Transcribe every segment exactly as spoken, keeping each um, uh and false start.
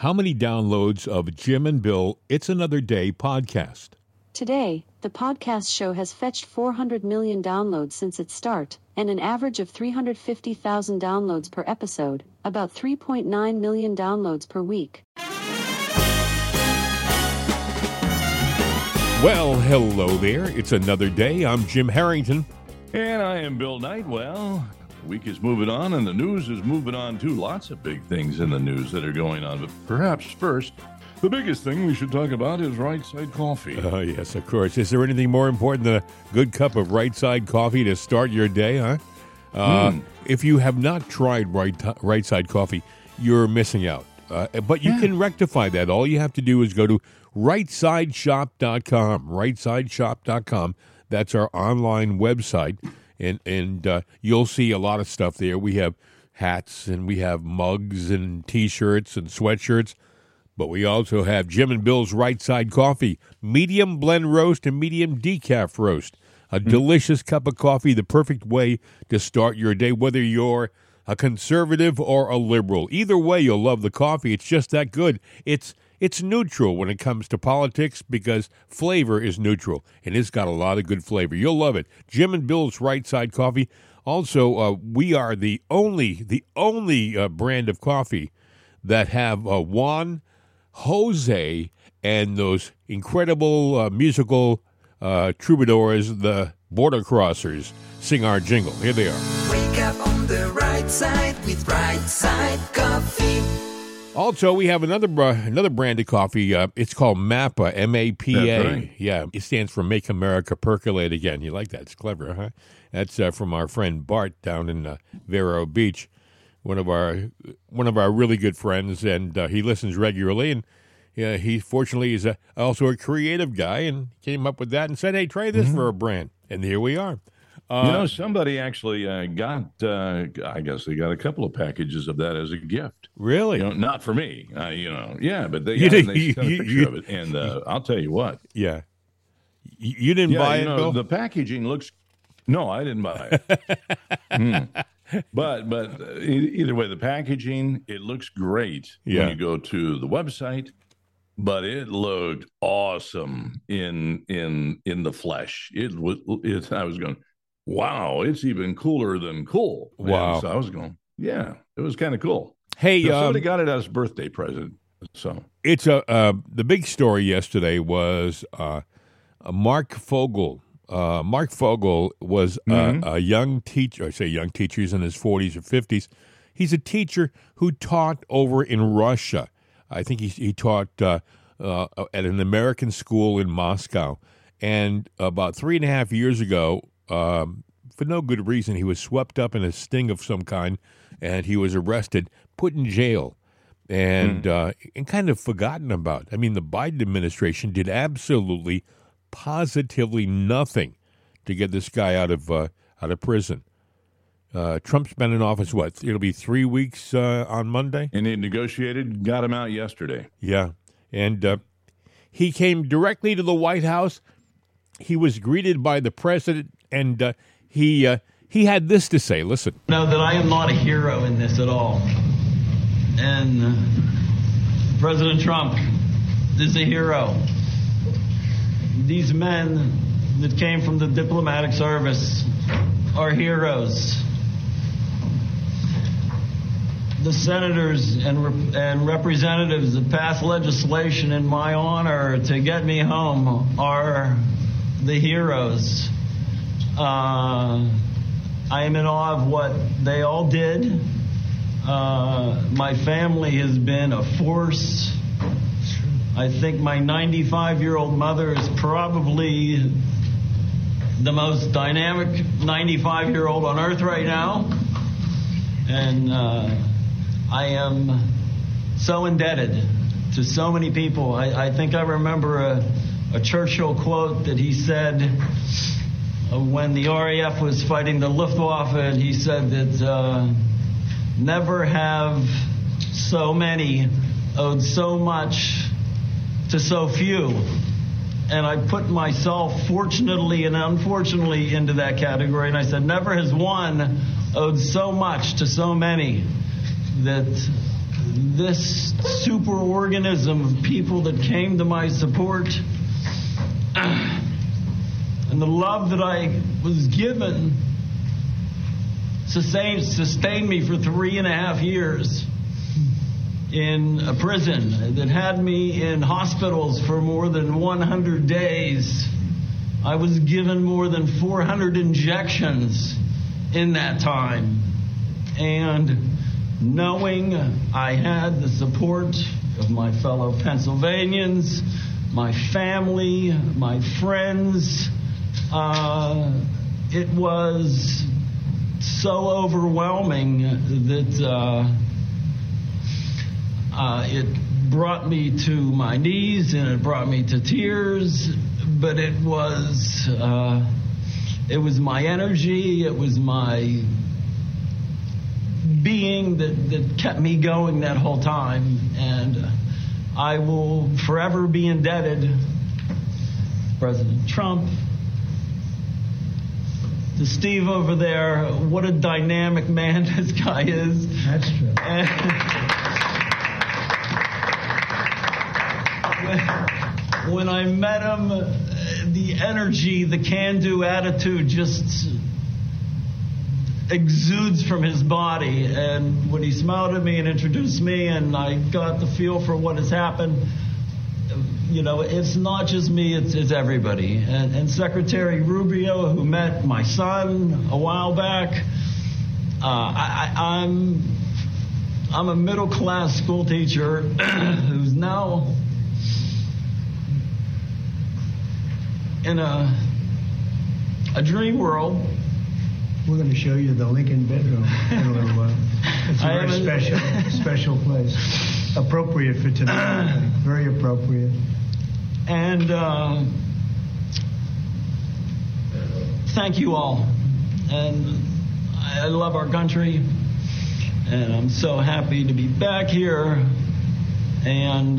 how many downloads of Jim and Bill It's Another Day podcast? Today, the podcast show has fetched four hundred million downloads since its start, and an average of three hundred fifty thousand downloads per episode, about three point nine million downloads per week. Well, hello there. It's another day. I'm Jim Harrington. And I am Bill Knight. Well, the week is moving on, and the news is moving on, too. Lots of big things in the news that are going on. But perhaps first, the biggest thing we should talk about is Right Side Coffee. Oh, yes, of course. Is there anything more important than a good cup of Right Side Coffee to start your day, huh? Uh, mm. If you have not tried Right, right Side Coffee, you're missing out. Uh, but you yeah. can rectify that. All you have to do is go to right side shop dot com, right side shop dot com. That's our online website, and, and uh, you'll see a lot of stuff there. We have hats, and we have mugs, and T-shirts, and sweatshirts. But we also have Jim and Bill's Right Side Coffee, medium blend roast and medium decaf roast. A mm. delicious cup of coffee, the perfect way to start your day, whether you're a conservative or a liberal. Either way, you'll love the coffee. It's just that good. It's it's neutral when it comes to politics because flavor is neutral, and it's got a lot of good flavor. You'll love it. Jim and Bill's Right Side Coffee. Also, uh, we are the only the only uh, brand of coffee that have uh, Juan, Jose, and those incredible uh, musical uh, troubadours, the Border Crossers, sing our jingle. Here they are. Wake up on the right side with Right Side Coffee. Also, we have another uh, another brand of coffee. Uh, it's called MAPA, M A P A. That's right. Yeah, it stands for Make America Percolate Again. You like that? It's clever, huh? That's uh, from our friend Bart down in uh, Vero Beach, one of our one of our really good friends, and uh, he listens regularly. And uh, he fortunately is a, also a creative guy, and came up with that and said, "Hey, try this mm-hmm. for a brand." And here we are. Uh, you know, somebody actually uh, got, uh, I guess they got a couple of packages of that as a gift. Really? You know, not for me, uh, you know. Yeah, but they, you got, they you, sent a picture you, of it. And uh, I'll tell you what. Yeah. You, you didn't yeah, buy you it, know, Bill? The packaging looks, no, I didn't buy it. mm. But but either way, the packaging, it looks great yeah. when you go to the website. But it looked awesome in in in the flesh. It was. It, I was going, wow! It's even cooler than cool. Wow! And so I was going, yeah, it was kind of cool. Hey, so um, somebody got it as a birthday present. So it's a uh, the big story yesterday was uh, Mark Fogel. Uh, Mark Fogel was mm-hmm. a, a young teacher. I say young teacher. He's in his forties or fifties. He's a teacher who taught over in Russia. I think he, he taught uh, uh, at an American school in Moscow. And about three and a half years ago, um, for no good reason, he was swept up in a sting of some kind, and he was arrested, put in jail, and, mm. uh, and kind of forgotten about. I mean, the Biden administration did absolutely, positively nothing to get this guy out of uh, out of prison. Uh, Trump's been in office, what? It'll be three weeks uh, on Monday? And he negotiated, got him out yesterday. Yeah. And uh, he came directly to the White House. He was greeted by the president, and uh, he uh, he had this to say. Listen. Know that I am not a hero in this at all. And uh, President Trump is a hero. These men that came from the diplomatic service are heroes. The senators and rep- and representatives that passed legislation in my honor to get me home are the heroes. Uh, I am in awe of what they all did. Uh, my family has been a force. I think my ninety-five-year-old mother is probably the most dynamic ninety-five-year-old on earth right now. And uh, I am so indebted to so many people. I, I think I remember a, a Churchill quote that he said uh, when the R A F was fighting the Luftwaffe, and he said that uh, never have so many owed so much to so few. And I put myself, fortunately and unfortunately, into that category. And I said, never has one owed so much to so many that this superorganism of people that came to my support, and the love that I was given sustained, sustained me for three and a half years in a prison that had me in hospitals for more than one hundred days. I was given more than four hundred injections in that time. And knowing I had the support of my fellow Pennsylvanians, my family, my friends, uh, it was so overwhelming that uh, uh, it brought me to my knees and it brought me to tears. But it was uh, it was my energy, it was my being that, that kept me going that whole time. And I will forever be indebted to President Trump, to Steve over there. What a dynamic man this guy is. That's true. And when I met him, the energy, the can-do attitude just exudes from his body. And when he smiled at me and introduced me and I got the feel for what has happened, you know, it's not just me, it's, it's everybody. And, and Secretary Rubio, who met my son a while back, uh, I, I, I'm, I'm a middle-class school teacher who's now in a, a dream world. We're going to show you the Lincoln bedroom in a little while. It's a I very special, special place. Appropriate for tonight. Very appropriate. And uh, thank you all. And I love our country. And I'm so happy to be back here. And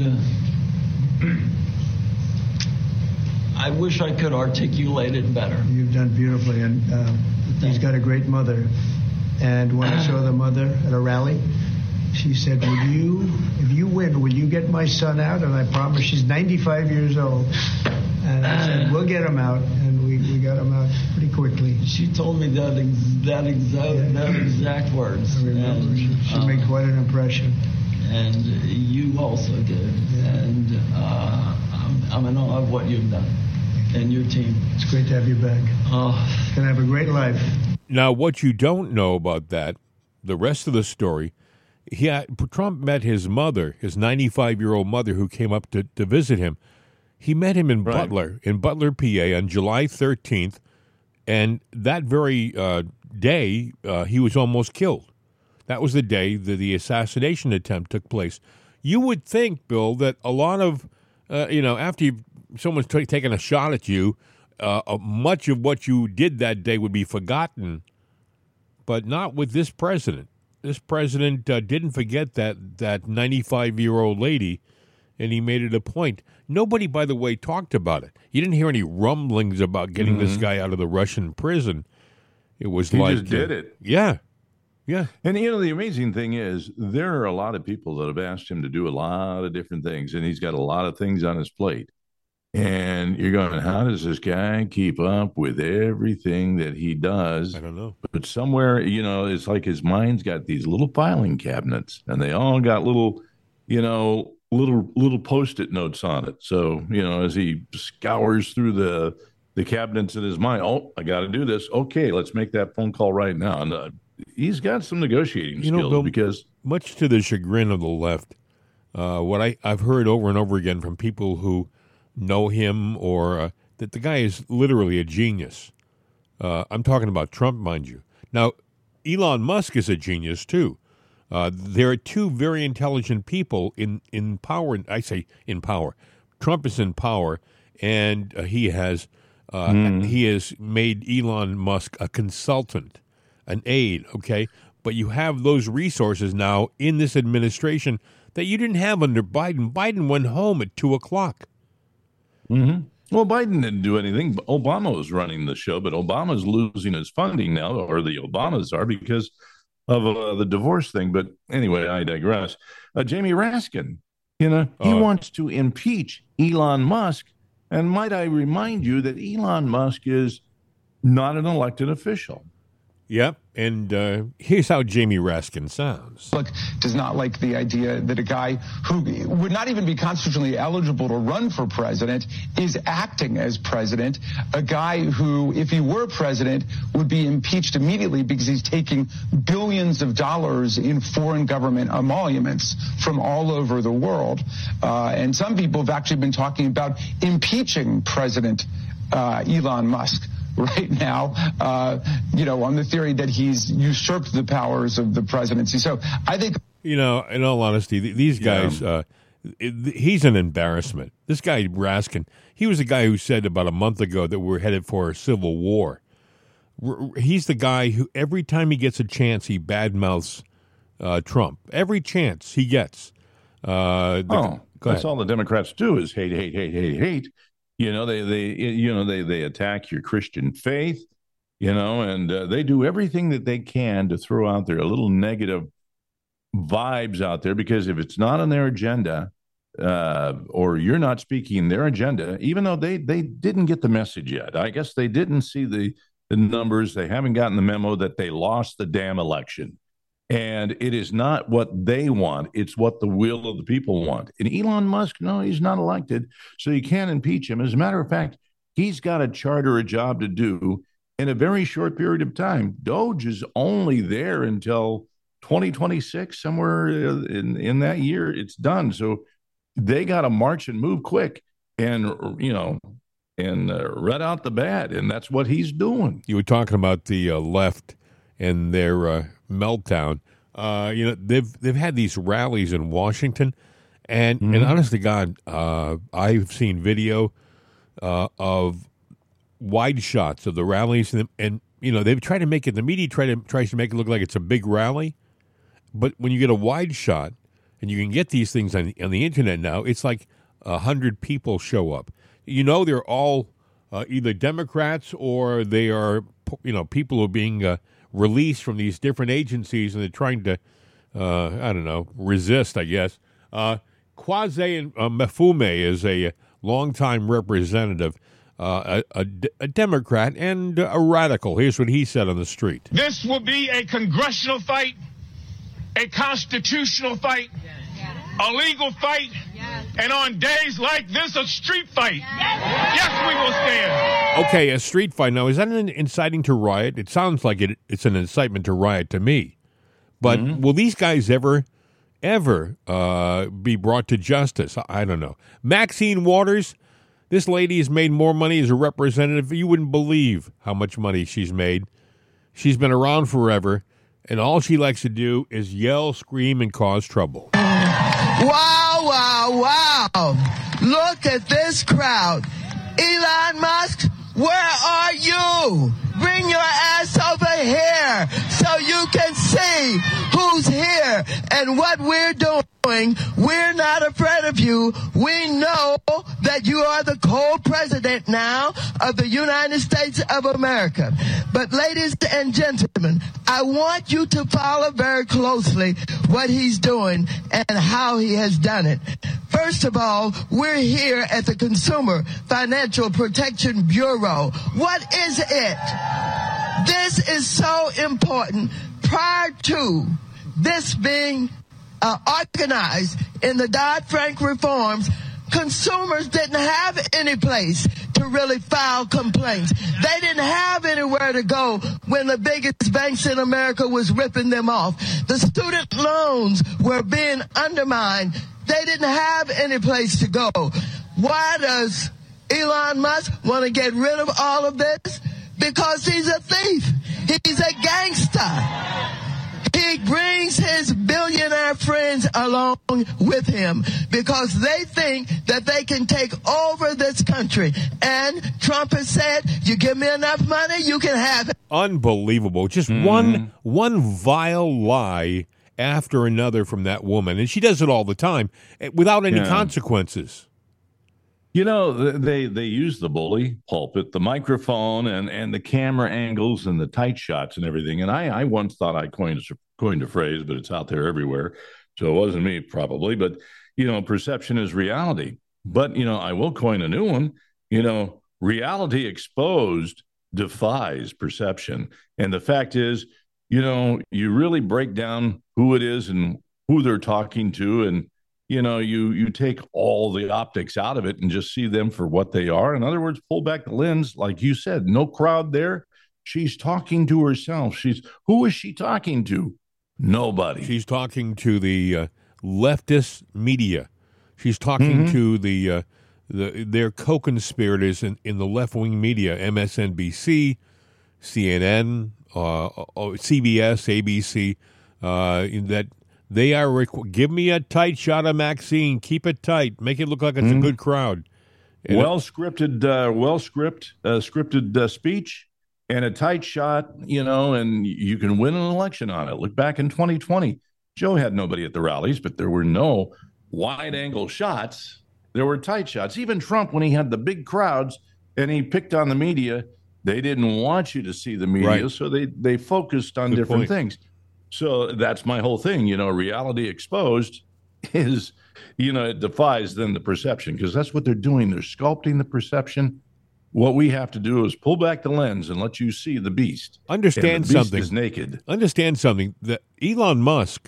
I wish I could articulate it better. You've done beautifully. And uh, he's got a great mother. And when I saw the mother at a rally, she said, "Would you, if you win, will you get my son out?" And I promised. She's ninety-five years old. And I said, "We'll get him out." And we, we got him out pretty quickly. She told me that ex- that exact Yeah. that exact words. I remember. And, She, she uh, made quite an impression. And you also did. Yeah. And uh, I'm, I'm in awe of what you've done and your team. It's great to have you back. Oh, Gonna have a great life. Now, what you don't know about that, the rest of the story, he had, Trump met his mother, his ninety-five-year-old mother, who came up to, to visit him. He met him in Right. Butler, in Butler, P A, on July thirteenth, and that very uh, day, uh, he was almost killed. That was the day that the assassination attempt took place. You would think, Bill, that a lot of, uh, you know, after you've, someone's t- taken a shot at you, uh, uh, much of what you did that day would be forgotten, but not with this president. This president uh, didn't forget that that ninety-five-year-old lady, and he made it a point. Nobody, by the way, talked about it. You didn't hear any rumblings about getting Mm-hmm. this guy out of the Russian prison. It was He like just did uh, it. Yeah, yeah. And, you know, the amazing thing is there are a lot of people that have asked him to do a lot of different things, and he's got a lot of things on his plate. And you're going, how does this guy keep up with everything that he does? I don't know. But somewhere, you know, it's like his mind's got these little filing cabinets, and they all got little, you know, little little post-it notes on it. So, you know, as he scours through the the cabinets in his mind, oh, I got to do this. Okay, let's make that phone call right now. And uh, he's got some negotiating You know, skills Bill, because much to the chagrin of the left, uh, what I, I've heard over and over again from people who know him or uh, that the guy is literally a genius. Uh, I'm talking about Trump, mind you. Now, Elon Musk is a genius, too. Uh, there are two very intelligent people in, in power. I say in power. Trump is in power, and uh, he has uh, Mm. he has made Elon Musk a consultant, an aide, okay? But you have those resources now in this administration that you didn't have under Biden. Biden went home at two o'clock. Mm-hmm. Well, Biden didn't do anything. Obama was running the show, but Obama's losing his funding now, or the Obamas are, because of uh, the divorce thing. But anyway, I digress. Uh, Jamie Raskin, you know, he uh, wants to impeach Elon Musk. And might I remind you that Elon Musk is not an elected official. Yep, and uh, here's how Jamie Raskin sounds. Look, does not like the idea that a guy who would not even be constitutionally eligible to run for president is acting as president, a guy who, if he were president, would be impeached immediately because he's taking billions of dollars in foreign government emoluments from all over the world. Uh, and some people have actually been talking about impeaching President uh, Elon Musk right now, uh, you know, on the theory that he's usurped the powers of the presidency. So I think, you know, in all honesty, th- these guys, yeah. uh, it, he's an embarrassment. This guy, Raskin, he was the guy who said about a month ago that we're headed for a civil war. R- he's the guy who every time he gets a chance, he badmouths uh, Trump. Every chance he gets. Uh, the, oh, that's all the Democrats do is hate, hate, hate, hate, hate. You know, they, they, you know, they, they attack your Christian faith, you know, and uh, they do everything that they can to throw out there a little negative vibes out there, because if it's not on their agenda uh, or you're not speaking their agenda, even though they, they didn't get the message yet, I guess they didn't see the, the numbers. They haven't gotten the memo that they lost the damn election. And it is not what they want. It's what the will of the people want. And Elon Musk, no, he's not elected, so you can't impeach him. As a matter of fact, he's got to charter a job to do in a very short period of time. Doge is only there until twenty twenty-six, somewhere in, in that year, it's done. So they got to march and move quick and, you know, and uh, red out the bad. And that's what he's doing. You were talking about the uh, left and their uh, meltdown. Uh, you know, they've they've had these rallies in Washington, and mm-hmm. and honest to God, uh, I've seen video uh, of wide shots of the rallies, and, and you know they've tried to make it. The media try to tries to make it look like it's a big rally, but when you get a wide shot, and you can get these things on on the internet now, it's like a hundred people show up. You know, they're all uh, either Democrats or they are, you know, people who are being uh, released from these different agencies, and they're trying to, uh, I don't know, resist, I guess. Uh, Kwasi uh, Mfume is a longtime representative, uh, a, a, a Democrat, and a radical. Here's what he said on the street. This will be a congressional fight, a constitutional fight, a legal fight, and on days like this, a street fight. Yes, we will stand. Okay, a street fight. Now, is that an inciting to riot? It sounds like it, it's an incitement to riot to me. But mm-hmm. will these guys ever, ever uh, be brought to justice? I don't know. Maxine Waters, this lady has made more money as a representative. You wouldn't believe how much money she's made. She's been around forever, and all she likes to do is yell, scream, and cause trouble. Wow, wow, wow. Look at this crowd. Elon Musk, where are you? Bring your ass over here so you can see who's here and what we're doing. We're not afraid of you. We know that you are the co-president now of the United States of America. But ladies and gentlemen, I want you to follow very closely what he's doing and how he has done it. First of all, we're here at the Consumer Financial Protection Bureau. What is it? This is so important. Prior to this being uh, organized in the Dodd-Frank reforms, consumers didn't have any place to really file complaints. They didn't have anywhere to go when the biggest banks in America was ripping them off. The student loans were being undermined. They didn't have any place to go. Why does Elon Musk want to get rid of all of this? Because he's a thief. He's a gangster. He brings his billionaire friends along with him because they think that they can take over this country. And Trump has said, you give me enough money, you can have it. Unbelievable. Just mm-hmm. one one vile lie after another from that woman. And she does it all the time without any yeah. consequences. You know, they they use the bully pulpit, the microphone, and, and the camera angles and the tight shots and everything. And I, I once thought I coined a, coined a phrase, but it's out there everywhere. So it wasn't me probably. But, you know, perception is reality. But, you know, I will coin a new one. You know, reality exposed defies perception. And the fact is, you know, you really break down who it is and who they're talking to, and you know, you you take all the optics out of it and just see them for what they are. In other words, pull back the lens, like you said, no crowd there. She's talking to herself. She's who is she talking to? Nobody. She's talking to the uh, leftist media. She's talking mm-hmm. to the uh, the their co-conspirators in, in the left-wing media, M S N B C, C N N, uh, C B S, A B C, uh, in that. They are requ- give me a tight shot of Maxine. Keep it tight. Make it look like it's mm-hmm. a good crowd. And well scripted, uh, well script, uh, scripted uh, speech, and a tight shot. You know, and you can win an election on it. Look back in twenty twenty. Joe had nobody at the rallies, but there were no wide angle shots. There were tight shots. Even Trump, when he had the big crowds and he picked on the media, they didn't want you to see the media, right. so they they focused on good different point. things. So that's my whole thing, you know, reality exposed is, you know, it defies then the perception, because that's what they're doing. They're sculpting the perception. What we have to do is pull back the lens and let you see the beast. Understand and the beast something. is naked. Understand something. That Elon Musk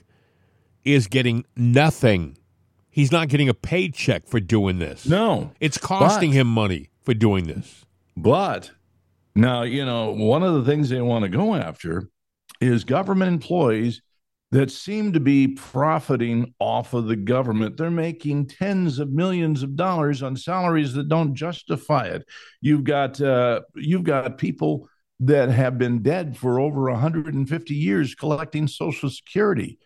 is getting nothing. He's not getting a paycheck for doing this. No. It's costing but, him money for doing this. But now, you know, one of the things they want to go after is government employees that seem to be profiting off of the government. They're making tens of millions of dollars on salaries that don't justify it. You've got uh, you've got people that have been dead for over one hundred fifty years collecting Social Security.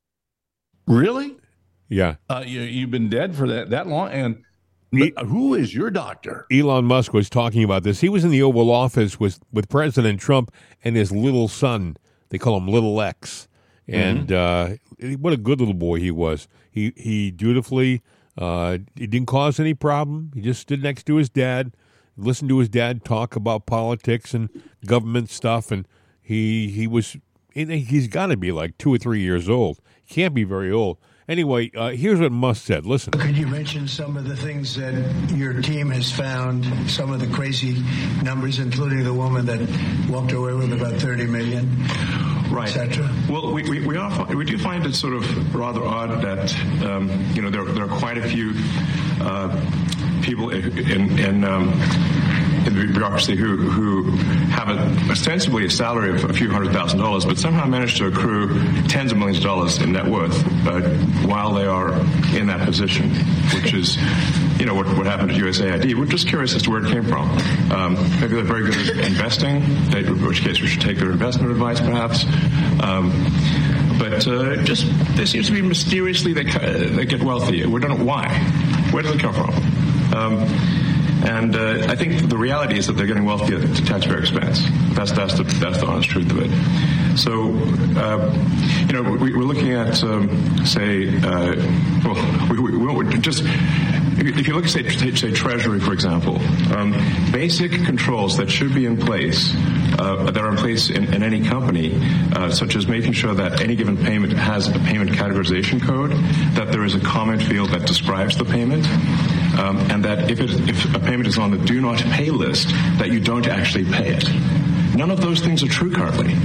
Really? Yeah. Uh, you, you've been dead for that, that long? And e- who is your doctor? Elon Musk was talking about this. He was in the Oval Office with, with President Trump and his little son. They call him Little X. And mm-hmm. uh, what a good little boy he was. He he dutifully, uh, it didn't cause any problem. He just stood next to his dad, listened to his dad talk about politics and government stuff. And he, he was, he's got to be like two or three years old. He can't be very old. Anyway, uh, here's what Musk said. Listen. Could you mention some of the things that your team has found, some of the crazy numbers, including the woman that walked away with about thirty million dollars, right. et cetera? Well, we we we, are, we do find it sort of rather odd that, um, you know, there, there are quite a few uh, people in, in um, in the bureaucracy who, who have a, ostensibly a salary of a few hundred thousand dollars, but somehow manage to accrue tens of millions of dollars in net worth uh, while they are in that position, which is, you know, what, what happened at U S A I D. We're just curious as to where it came from. Um, maybe they're very good at investing, in which case we should take their investment advice, perhaps. Um, but uh, just there seems to be mysteriously they, they get wealthy. We don't know why. Where does it come from? Um, And uh, I think the reality is that they're getting wealthy at taxpayer expense. That's that's the that's the honest truth of it. So, uh, you know, we, we're looking at, um, say, uh, well, we, we, we just if you look at say, say Treasury, for example, um, basic controls that should be in place uh, that are in place in, in any company, uh, such as making sure that any given payment has a payment categorization code, that there is a comment field that describes the payment. Um, and that if, it, if a payment is on the do not pay list, that you don't actually pay it. None of those things are true currently.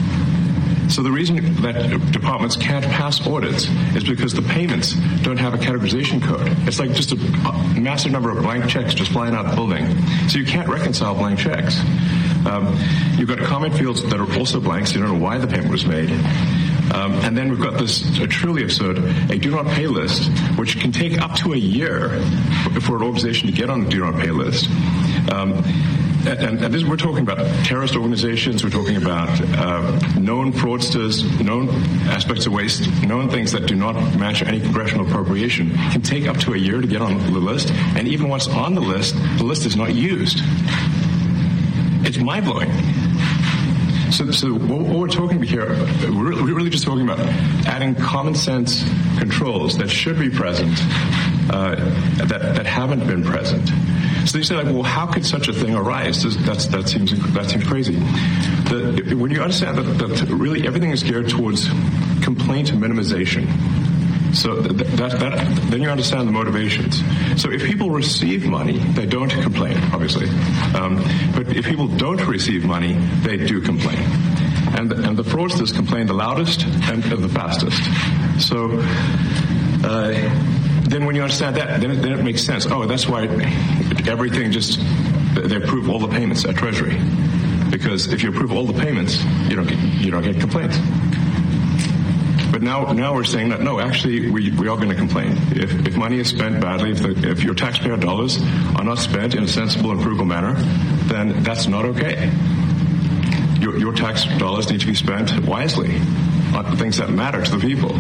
So the reason that departments can't pass audits is because the payments don't have a categorization code. It's like just a, a massive number of blank checks just flying out the building. So you can't reconcile blank checks. Um, you've got comment fields that are also blank, so you don't know why the payment was made. Um, and then we've got this uh, truly absurd, a do not pay list, which can take up to a year for, for an organization to get on the do not pay list. Um, and, and this, we're talking about terrorist organizations, we're talking about uh, known fraudsters, known aspects of waste, known things that do not match any congressional appropriation. It can take up to a year to get on the list, and even once on the list, the list is not used. It's mind-blowing. So, so what we're talking about here, we're really just talking about adding common sense controls that should be present uh, that that haven't been present. So they say, like, well, how could such a thing arise? That's, that seems that seems crazy. The, when you understand that, that really everything is geared towards complaint minimization. So that, that, that, then you understand the motivations. So if people receive money, they don't complain, obviously. Um, but if people don't receive money, they do complain. And, and the fraudsters complain the loudest and the fastest. So uh, then when you understand that, then it, then it makes sense. Oh, that's why everything just, they approve all the payments at Treasury. Because if you approve all the payments, you don't get, you don't get complaints. But now, now we're saying that no, actually, we we are going to complain if if money is spent badly, if the, if your taxpayer dollars are not spent in a sensible and frugal manner, then that's not okay. Your your tax dollars need to be spent wisely on the things that matter to the people.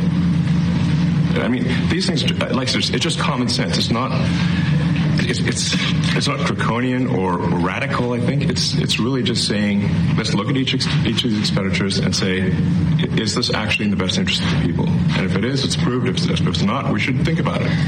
I mean, these things, like it's just common sense. It's not. It's, it's it's not draconian or, or radical. I think it's it's really just saying, let's look at each each of these expenditures and say, is this actually in the best interest of the people? And if it is, it's approved. If it's, if it's not, we should think about it.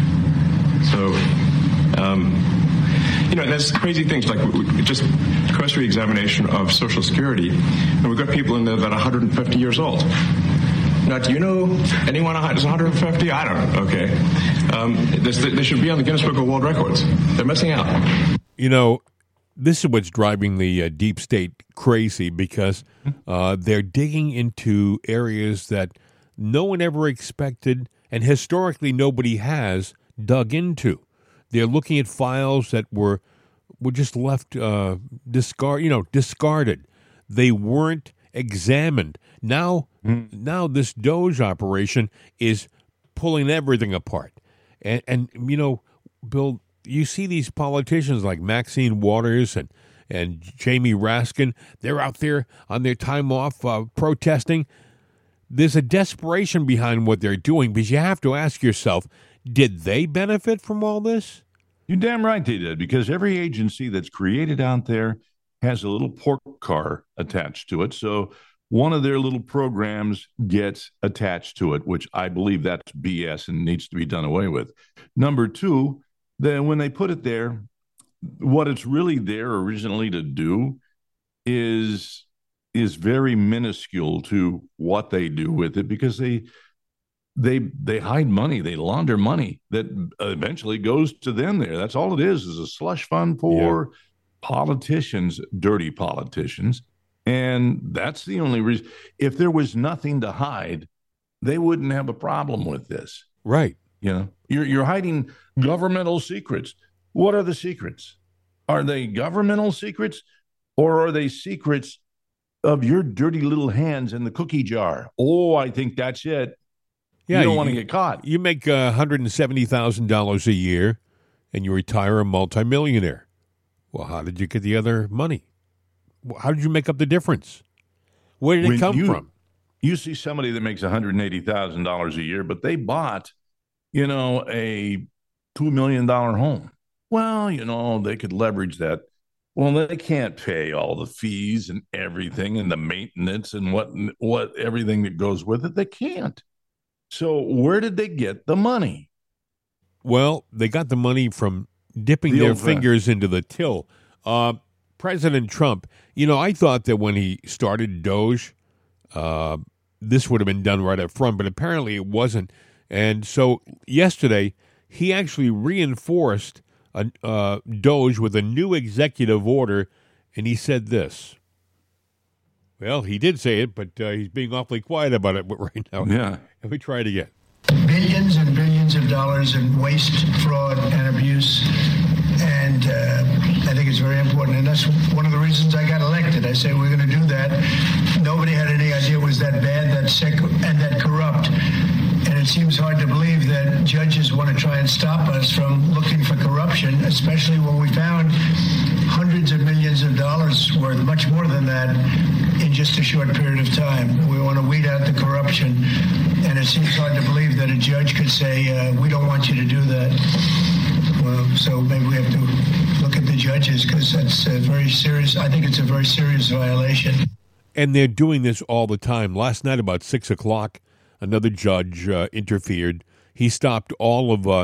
So, um, you know, there's crazy things like we, we just cursory examination of Social Security, and we've got people in there that are one hundred fifty years old. Now, do you know anyone who's one hundred fifty? I don't know. Okay. Um, they should be on the Guinness Book of World Records. They're missing out. You know, this is what's driving the uh, deep state crazy, because uh, they're digging into areas that no one ever expected, and historically nobody has dug into. They're looking at files that were were just left uh, discard, you know, discarded. They weren't examined. Now, mm. now this Doge operation is pulling everything apart. And, and, you know, Bill, you see these politicians like Maxine Waters and, and Jamie Raskin, they're out there on their time off uh, protesting. There's a desperation behind what they're doing, because you have to ask yourself, did they benefit from all this? You're damn right they did, because every agency that's created out there has a little pork car attached to it. So one of their little programs gets attached to it, which I believe that's B S and needs to be done away with. Number two, then when they put it there, what it's really there originally to do is is very minuscule to what they do with it, because they they they hide money, they launder money that eventually goes to them there. That's all it is, is a slush fund for yeah. politicians, dirty politicians. And that's the only reason. If there was nothing to hide, they wouldn't have a problem with this. Right. You know, you're you're hiding governmental secrets. What are the secrets? Are they governmental secrets, or are they secrets of your dirty little hands in the cookie jar? Oh, I think that's it. Yeah, you don't you, want to get caught. You make uh, one hundred seventy thousand dollars a year, and you retire a multimillionaire. Well, how did you get the other money? How did you make up the difference? Where did it when come you, from? You see somebody that makes one hundred eighty thousand dollars a year, but they bought, you know, a two million dollars home. Well, you know, they could leverage that. Well, they can't pay all the fees and everything and the maintenance and what what everything that goes with it. They can't. So where did they get the money? Well, they got the money from dipping the their fingers friend. into the till. Uh President Trump, you know, I thought that when he started Doge, uh, this would have been done right up front, but apparently it wasn't. And so yesterday, he actually reinforced a, uh, Doge with a new executive order, and he said this. Well, he did say it, but uh, he's being awfully quiet about it right now. Yeah. Let me try it again. Billions and billions of dollars in waste, fraud, and abuse. And uh, I think it's very important. And that's one of the reasons I got elected. I said, we're going to do that. Nobody had any idea it was that bad, that sick, and that corrupt. And it seems hard to believe that judges want to try and stop us from looking for corruption, especially when we found hundreds of millions of dollars worth, much more than that, in just a short period of time. We want to weed out the corruption. And it seems hard to believe that a judge could say, uh, we don't want you to do that. Well, so maybe we have to look at the judges, because that's a very serious, I think it's a very serious violation. And they're doing this all the time. Last night about six o'clock, another judge uh, interfered. He stopped all of uh,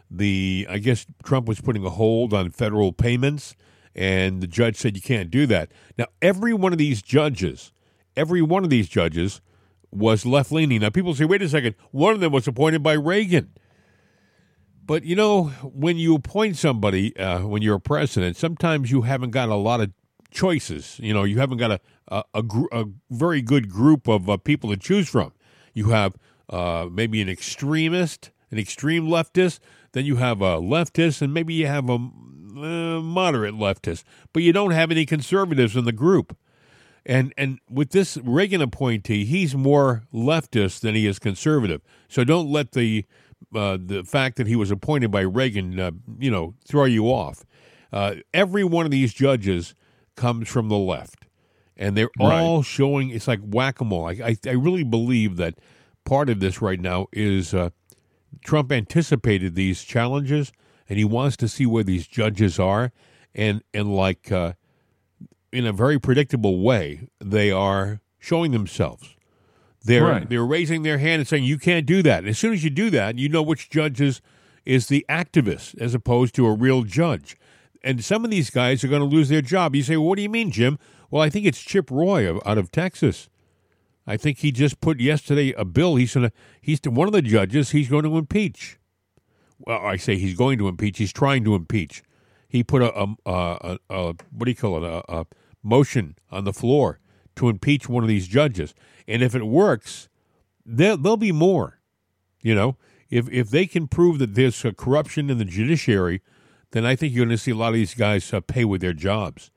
the I guess Trump was putting a hold on federal payments, and the judge said you can't do that. Now, every one of these judges, every one of these judges was left-leaning. Now, people say, wait a second, one of them was appointed by Reagan. But, you know, when you appoint somebody, uh, when you're a president, sometimes you haven't got a lot of choices. You know, you haven't got a a, a, gr- a very good group of uh, people to choose from. You have uh, maybe an extremist, an extreme leftist, then you have a leftist, and maybe you have a uh, moderate leftist, but you don't have any conservatives in the group. And and with this Reagan appointee, he's more leftist than he is conservative. So don't let the uh, the fact that he was appointed by Reagan, uh, you know, throw you off. Uh, every one of these judges comes from the left, and they're Right. all showing. It's like whack-a-mole. I, I I really believe that part of this right now is uh, Trump anticipated these challenges, and he wants to see where these judges are, and and like. Uh, in a very predictable way, they are showing themselves. They're Right. they're raising their hand and saying, you can't do that. And as soon as you do that, you know which judge is, is the activist as opposed to a real judge. And some of these guys are going to lose their job. You say, well, what do you mean, Jim? Well, I think it's Chip Roy of, out of Texas. I think he just put yesterday a bill. He's going to, he's one of the judges he's going to impeach. Well, I say he's going to impeach. He's trying to impeach. He put a, a, a, a what do you call it, a, a motion on the floor to impeach one of these judges. And if it works, there, there'll be more. You know, if if they can prove that there's a corruption in the judiciary, then I think you're going to see a lot of these guys uh, pay with their jobs.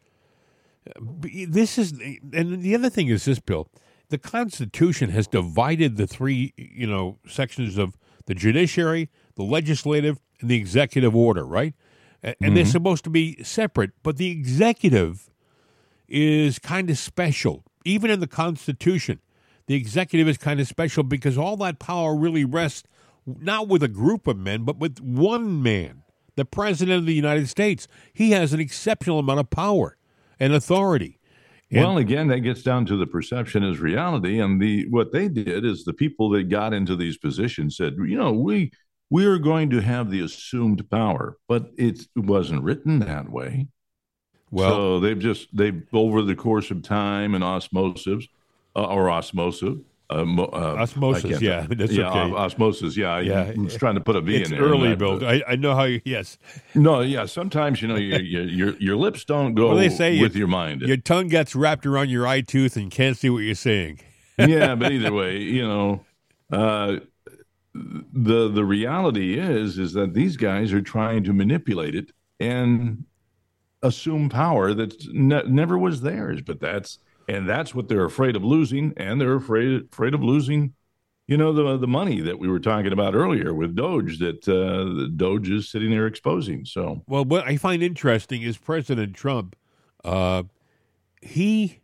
This is, and the other thing is this, Bill, the Constitution has divided the three, you know, sections of the judiciary, the legislative, and the executive order, right? And mm-hmm. they're supposed to be separate, but the executive is kind of special. Even in the Constitution, the executive is kind of special because all that power really rests not with a group of men, but with one man, the President of the United States. He has an exceptional amount of power and authority. And, well, again, that gets down to the perception as reality. And the what they did is the people that got into these positions said, you know, we... we are going to have the assumed power, but it wasn't written that way. Well, so they've just, they've, over the course of time and osmosis, uh, or osmosis, uh, uh, osmosis, yeah, that's yeah, okay. osmosis, yeah. yeah. I was trying to put a V it's in there. It's early, Bill. I, I know how you, yes. No, yeah, sometimes, you know, your, your, your, your lips don't go well, they say with your, your mind. Your tongue gets wrapped around your eye tooth and can't see what you're saying. Yeah, but either way, you know, uh, the the reality is is that these guys are trying to manipulate it and assume power that ne- never was theirs. But that's and that's what they're afraid of losing, and they're afraid afraid of losing, you know, the the money that we were talking about earlier with Doge that uh, the Doge is sitting there exposing. So, well, what I find interesting is President Trump. Uh, he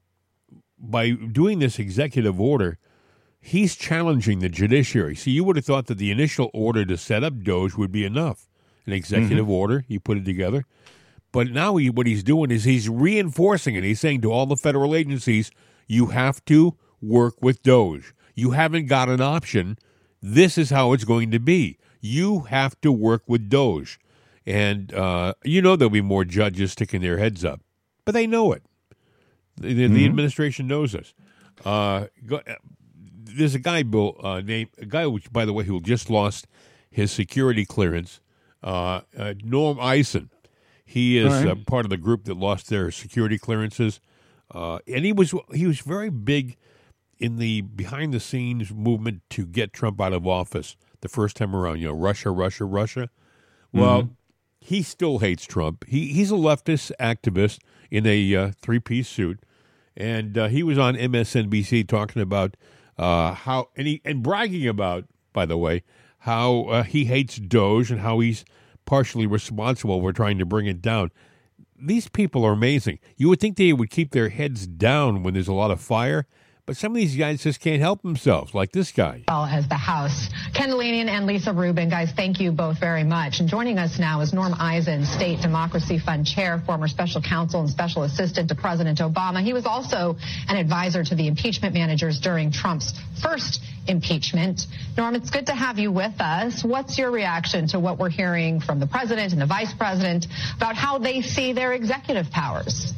by doing this executive order, he's challenging the judiciary. See, you would have thought that the initial order to set up Doge would be enough. An executive mm-hmm. order, he put it together. But now he, what he's doing is he's reinforcing it. He's saying to all the federal agencies, you have to work with Doge. You haven't got an option. This is how it's going to be. You have to work with Doge. And uh, you know there'll be more judges sticking their heads up. But they know it. The, mm-hmm. the administration knows this. Uh, go, There's a guy, Bill, uh, named a guy, which, by the way, who just lost his security clearance, uh, uh, Norm Eisen. He is right. uh, part of the group that lost their security clearances, uh, and he was he was very big in the behind the scenes movement to get Trump out of office the first time around. You know, Russia, Russia, Russia. Well, mm-hmm. he still hates Trump. He he's a leftist activist in a uh, three piece suit, and uh, he was on M S N B C talking about. Uh, how and he and bragging about, by the way, how uh, he hates Doge and how he's partially responsible for trying to bring it down. These people are amazing. You would think they would keep their heads down when there's a lot of fire, But some of these guys just can't help themselves, like this guy. Well, as the House. Ken Delanian and Lisa Rubin, guys, thank you both very much. And joining us now is Norm Eisen, State Democracy Fund Chair, former special counsel and special assistant to President Obama. He was also an advisor to the impeachment managers during Trump's first impeachment. Norm, it's good to have you with us. What's your reaction to what we're hearing from the president and the vice president about how they see their executive powers?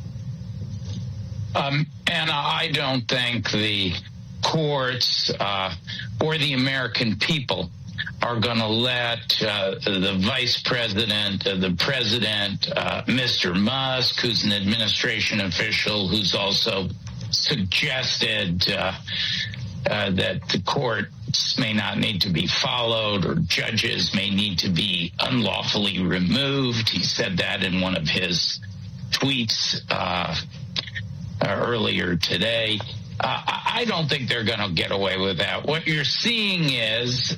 Um, Anna, I don't think the courts uh, or the American people are going to let uh, the vice president, uh, the president, uh, Mister Musk, who's an administration official, who's also suggested uh, uh, that the courts may not need to be followed or judges may need to be unlawfully removed. He said that in one of his tweets uh Uh, earlier today. Uh, I don't think they're going to get away with that. What you're seeing is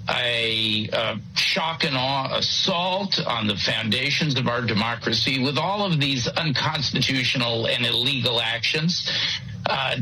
a uh, shock and awe assault on the foundations of our democracy with all of these unconstitutional and illegal actions. Uh,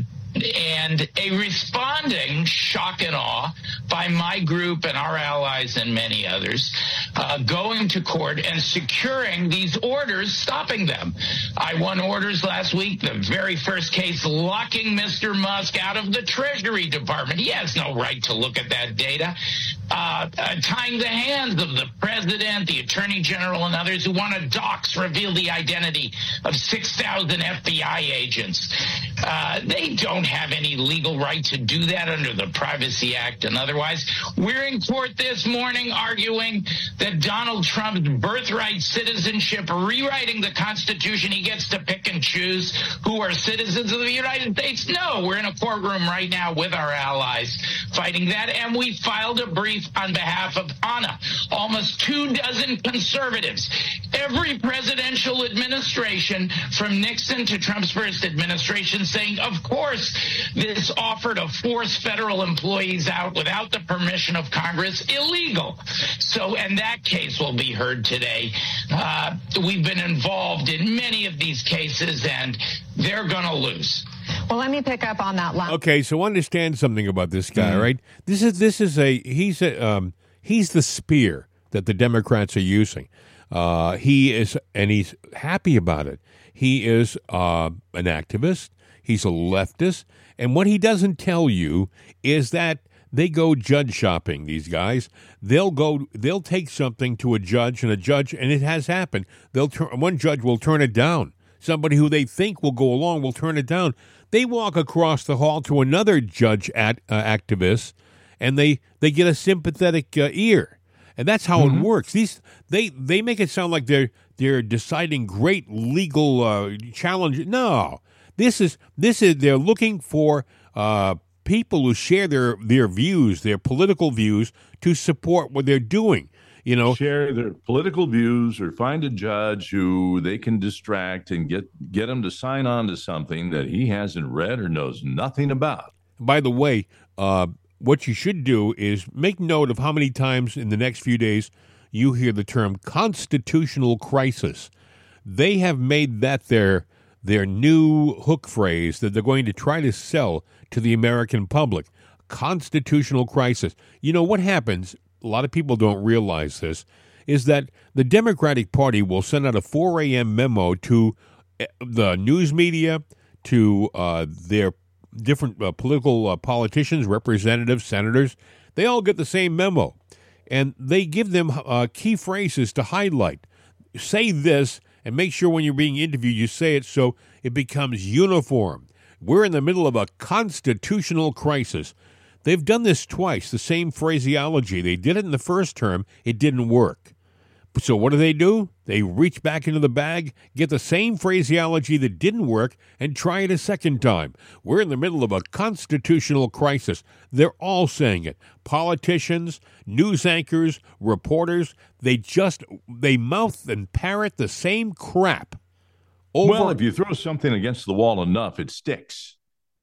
and a responding shock and awe by my group and our allies and many others uh, going to court and securing these orders, stopping them. I won orders last week, the very first case locking Mister Musk out of the Treasury Department. He has no right to look at that data. Uh, uh, tying the hands of the president, the attorney general, and others who want to dox, reveal the identity of six thousand F B I agents. Uh, they don't have any legal right to do that under the Privacy Act and otherwise. We're in court this morning arguing that Donald Trump's birthright citizenship, rewriting the Constitution, he gets to pick and choose who are citizens of the United States. No, we're in a courtroom right now with our allies fighting that, and we filed a brief on behalf of Anna, almost two dozen conservatives. Every presidential administration, from Nixon to Trump's first administration, saying, of course, this offer to force federal employees out without the permission of Congress, illegal. So, and that case will be heard today. Uh, we've been involved in many of these cases, and they're going to lose. Well, let me pick up on that last. Okay, so understand something about this guy, mm-hmm. right? This is this is a he's a um, he's the spear that the Democrats are using. Uh, he is, and he's happy about it. He is uh, an activist. He's a leftist, and what he doesn't tell you is that they go judge shopping. These guys, they'll go, they'll take something to a judge, and a judge, and it has happened. They'll turn one judge will turn it down. Somebody who they think will go along will turn it down. They walk across the hall to another judge at, uh, activist, and they, they get a sympathetic uh, ear, and that's how mm-hmm. it works. These they they make it sound like they're they're deciding great legal uh, challenges. No, this is this is they're looking for uh, people who share their their views, their political views, to support what they're doing. You know, share their political views or find a judge who they can distract and get get him to sign on to something that he hasn't read or knows nothing about. By the way, uh, what you should do is make note of how many times in the next few days you hear the term constitutional crisis. They have made that their their new hook phrase that they're going to try to sell to the American public. Constitutional crisis. You know what happens? A lot of people don't realize this, is that the Democratic Party will send out a four a.m. memo to the news media, to uh, their different uh, political uh, politicians, representatives, senators. They all get the same memo, and they give them uh, key phrases to highlight. Say this, and make sure when you're being interviewed you say it so it becomes uniform. We're in the middle of a constitutional crisis. They've done this twice, the same phraseology. They did it in the first term. It didn't work. So what do they do? They reach back into the bag, get the same phraseology that didn't work, and try it a second time. We're in the middle of a constitutional crisis. They're all saying it. Politicians, news anchors, reporters, they just, they mouth and parrot the same crap. Over. Well, if you throw something against the wall enough, it sticks.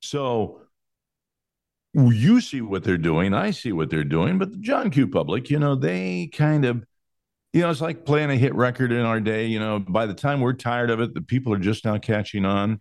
So you see what they're doing, I see what they're doing, but the John Q. public, you know, they kind of, you know, it's like playing a hit record in our day. You know, by the time we're tired of it, the people are just now catching on.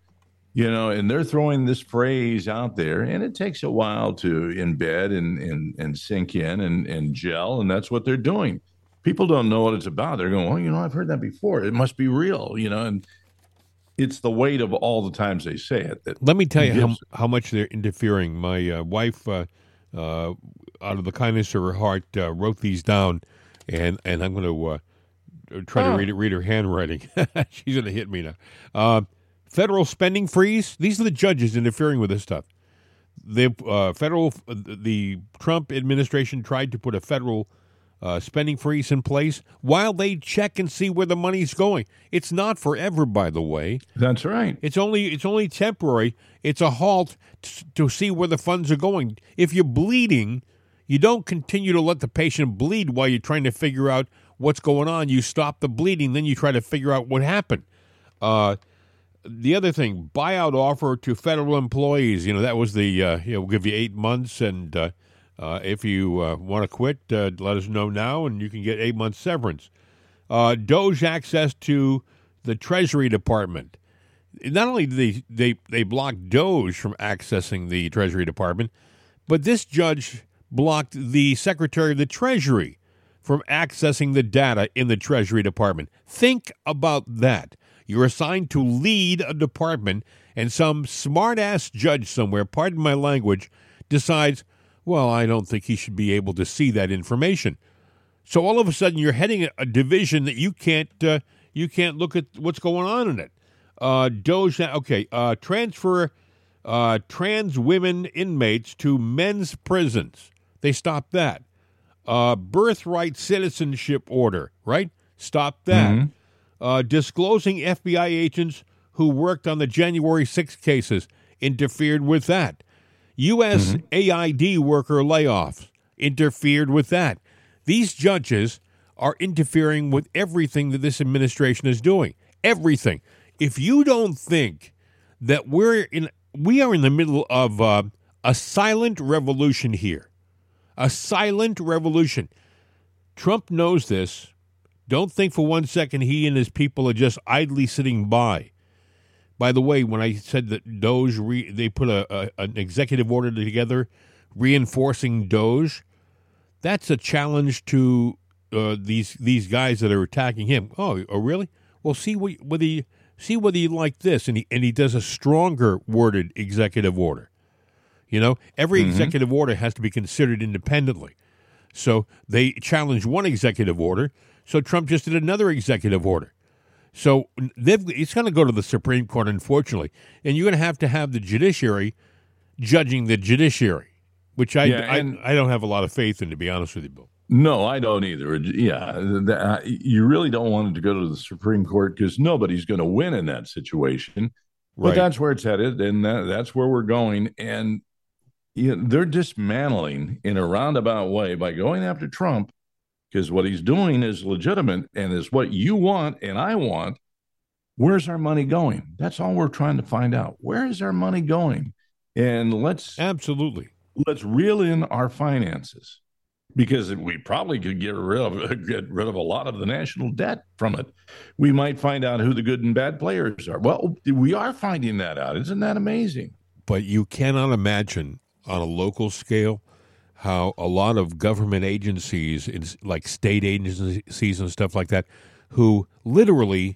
You know, and they're throwing this phrase out there, and it takes a while to embed and and, and sink in and, and gel, and that's what they're doing. People don't know what it's about. They're going, well, you know, I've heard that before. It must be real, you know, and it's the weight of all the times they say it. That Let me tell you how, gives- how much they're interfering. My uh, wife, uh, uh, out of the kindness of her heart, uh, wrote these down, and, and I'm going to uh, try Oh. to read it, read her handwriting. She's going to hit me now. Uh, federal spending freeze. These are the judges interfering with this stuff. The uh, federal, the Trump administration tried to put a federal uh, spending freeze in place while they check and see where the money's going. It's not forever, by the way. That's right. It's only it's only temporary. It's a halt t- to see where the funds are going. If you're bleeding, you don't continue to let the patient bleed while you're trying to figure out what's going on. You stop the bleeding, then you try to figure out what happened. Uh, the other thing, buyout offer to federal employees. You know, that was the, uh, you know, we'll give you eight months, and uh, uh, if you uh, want to quit, uh, let us know now, and you can get eight months severance. Uh, Doge access to the Treasury Department. Not only did they, they, they block Doge from accessing the Treasury Department, but this judge blocked the Secretary of the Treasury from accessing the data in the Treasury Department. Think about that. You're assigned to lead a department, and some smart-ass judge somewhere, pardon my language, decides, well, I don't think he should be able to see that information. So all of a sudden, you're heading a division that you can't uh, you can't look at what's going on in it. Uh, Doge, okay, uh, transfer uh, trans women inmates to men's prisons. They stopped that. Uh, birthright citizenship order, right? Stop that. Mm-hmm. Uh, disclosing F B I agents who worked on the January sixth cases, interfered with that. U S Mm-hmm. A I D worker layoffs, interfered with that. These judges are interfering with everything that this administration is doing. Everything. If you don't think that we're in, we are in the middle of uh, a silent revolution here. A silent revolution. Trump knows this. Don't think for one second he and his people are just idly sitting by. By the way, when I said that Doge, re, they put a, a an executive order together reinforcing Doge, that's a challenge to uh, these these guys that are attacking him. Oh, oh really? Well, see what, whether you, see whether you like this, and he and he does a stronger worded executive order. You know, every mm-hmm. executive order has to be considered independently. So they challenged one executive order. So Trump just did another executive order. So it's going to go to the Supreme Court, unfortunately, and you're going to have to have the judiciary judging the judiciary, which I Yeah, and- I, I don't have a lot of faith in, to be honest with you, Bill. No, I don't either. Yeah, that, you really don't want it to go to the Supreme Court because nobody's going to win in that situation. But Right. that's where it's headed, and that, that's where we're going. And you know, they're dismantling in a roundabout way by going after Trump, because what he's doing is legitimate and is what you want and I want. Where's our money going? That's all we're trying to find out. Where is our money going? And let's Absolutely. let's reel in our finances, because we probably could get rid of get rid of a lot of the national debt from it. We might find out who the good and bad players are. Well, we are finding that out. Isn't that amazing? But you cannot imagine on a local scale how a lot of government agencies, like state agencies and stuff like that, who literally